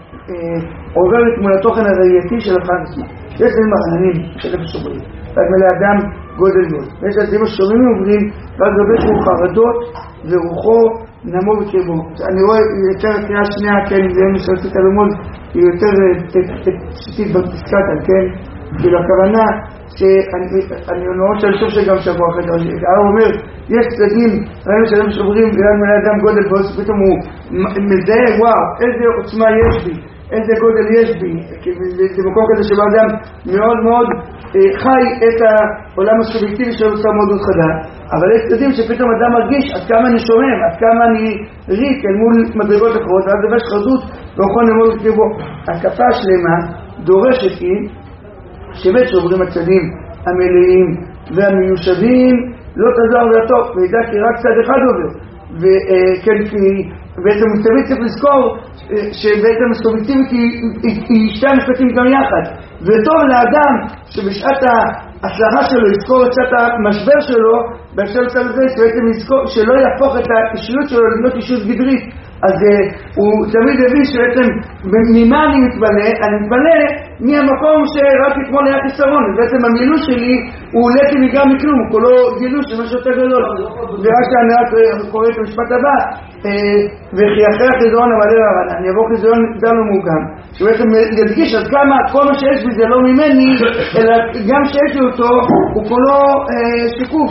עוברת מול התוכן הראייתי של החיים עצמו. יש להם מרננים של הפשורים, ואז מלא אדם גודל מאוד, ויש להם השורים עוברים, ואז רבי שהוא חרדות ורוחו נמור בקרבו. אני רואה יותר הקריאה השנייה, כן, זה אין משרצית הלמוד, היא יותר פשיטית בפסקת, כן? כאילו הכוונה שאני אומר שאני חושב שגם שבוע אחרי זה, הרב אומר, יש צדדים, ראינו שהם שוברים, וגם מלא אדם גודל, ופתאום הוא מזהה, וואו, איזה עוצמה יש בי, איזה גודל יש בי, זה מקום כזה שבא אדם מאוד מאוד חי את העולם הסובייקטיבי שלו בצורה מאוד מאוד חדה, אבל יש צדדים שפתאום אדם מרגיש עד כמה אני שומם, עד כמה אני ריק אל מול מדרגות אחרות, ואז דבר שחזות ואוכון למוד בקרבו. הקפה השלמה דורשת היא שבית שעוברים הצדים המלאים והמיושבים לא תזר והטוב, וידע כי רק צד אחד עובר, וכן כי בעצם מסתובית צריך לזכור שבעצם הסובייקטיבית היא שתי המשפטים גם יחד, וטוב לאדם שבשעת ההצלחה שלו יזכור את שעת המשבר שלו בהקשר לצד הזה, שבעצם יזכור שלא יהפוך את האישיות שלו לבנות אישיות גדרית. אז הוא תמיד הבין שבעצם ממה אני מתבלה? אני מתבלה מהמקום שרק אתמול היה חיסרון, ובעצם המילוש שלי הוא עולה כמגר מכלום, הוא כולו גילוש של משהו יותר גדול. ורק שאני רק קורא את המשפט הבא, וכי אחרי החיזרון המלא הרענה, אני אבוא חיזרון דל ומוגם, שבעצם ידגיש עד כמה כל מה שיש בי זה לא ממני, אלא גם שיש לי אותו, הוא כולו שיקוף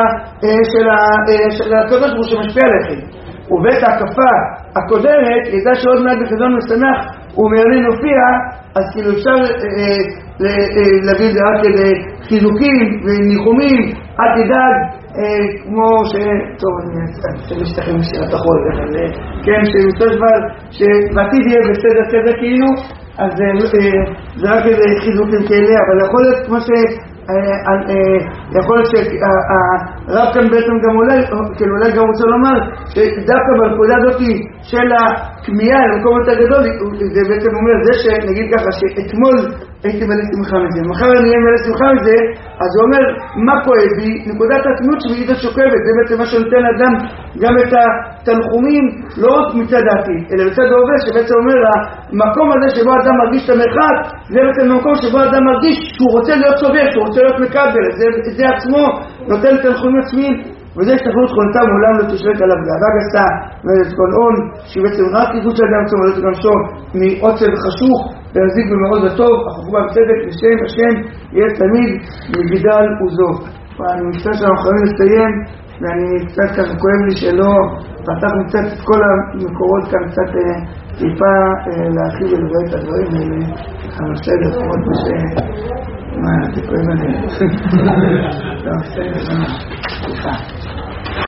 של הקדוש ברוך הוא שמשפיע עליכם. ובית ההקפה הקודרת, ידע שעוד מעט בחיזון משמח ומעניין הופיע, אז כאילו אפשר להביא את זה רק לחיזוקים וניחומים, עד תדאג, כמו ש... טוב, אני רוצה להשתכם משירת החול, כן, שיוצא דבר, שבעתיד יהיה בסדר כזה כאילו, אז זה רק איזה חיזוקים כאלה, אבל יכול להיות כמו ש... יכול להיות שהרב כאן בעצם גם אולי, כאילו אולי גם רוצה לומר שדווקא בנקודה הזאת של הכמיהה למקום יותר גדול, זה בעצם אומר זה שנגיד ככה שאתמול הייתי מלא שמחה מזה, מחר אני אהיה מלא שמחה מזה, אז הוא אומר מה כואב בי? נקודת התמימות שמעידה שוקבת, זה בעצם מה שנותן לאדם גם את התנחומים לא רק מצד העתיד, אלא מצד ההווה, שבעצם אומר המקום הזה שבו אדם מרגיש את המרחק, זה בעצם המקום שבו אדם מרגיש שהוא רוצה להיות סובב, שהוא רוצה להיות מקבל, זה, זה עצמו נותן תנחומים עצמיים, וזה השתכנות שכונתה מעולם לא תושלק עליו גאווה גסה ותקונעון, שהיא בעצם רק עיוות של אדם צום, ולא גם שום מעוצב חשוך ולהזיק במאוד וטוב, החוכמה בצדק לשם השם יהיה תמיד מגדל וזו. אני מצטער שאנחנו חייבים לסיים, ואני קצת ככה כואב לי שלא פתחנו קצת את כל המקורות כאן קצת טיפה להרחיב ולראות את הדברים האלה, אבל בסדר, לפחות מה ש... מה, זה כואב עליהם. לא, בסדר, סליחה.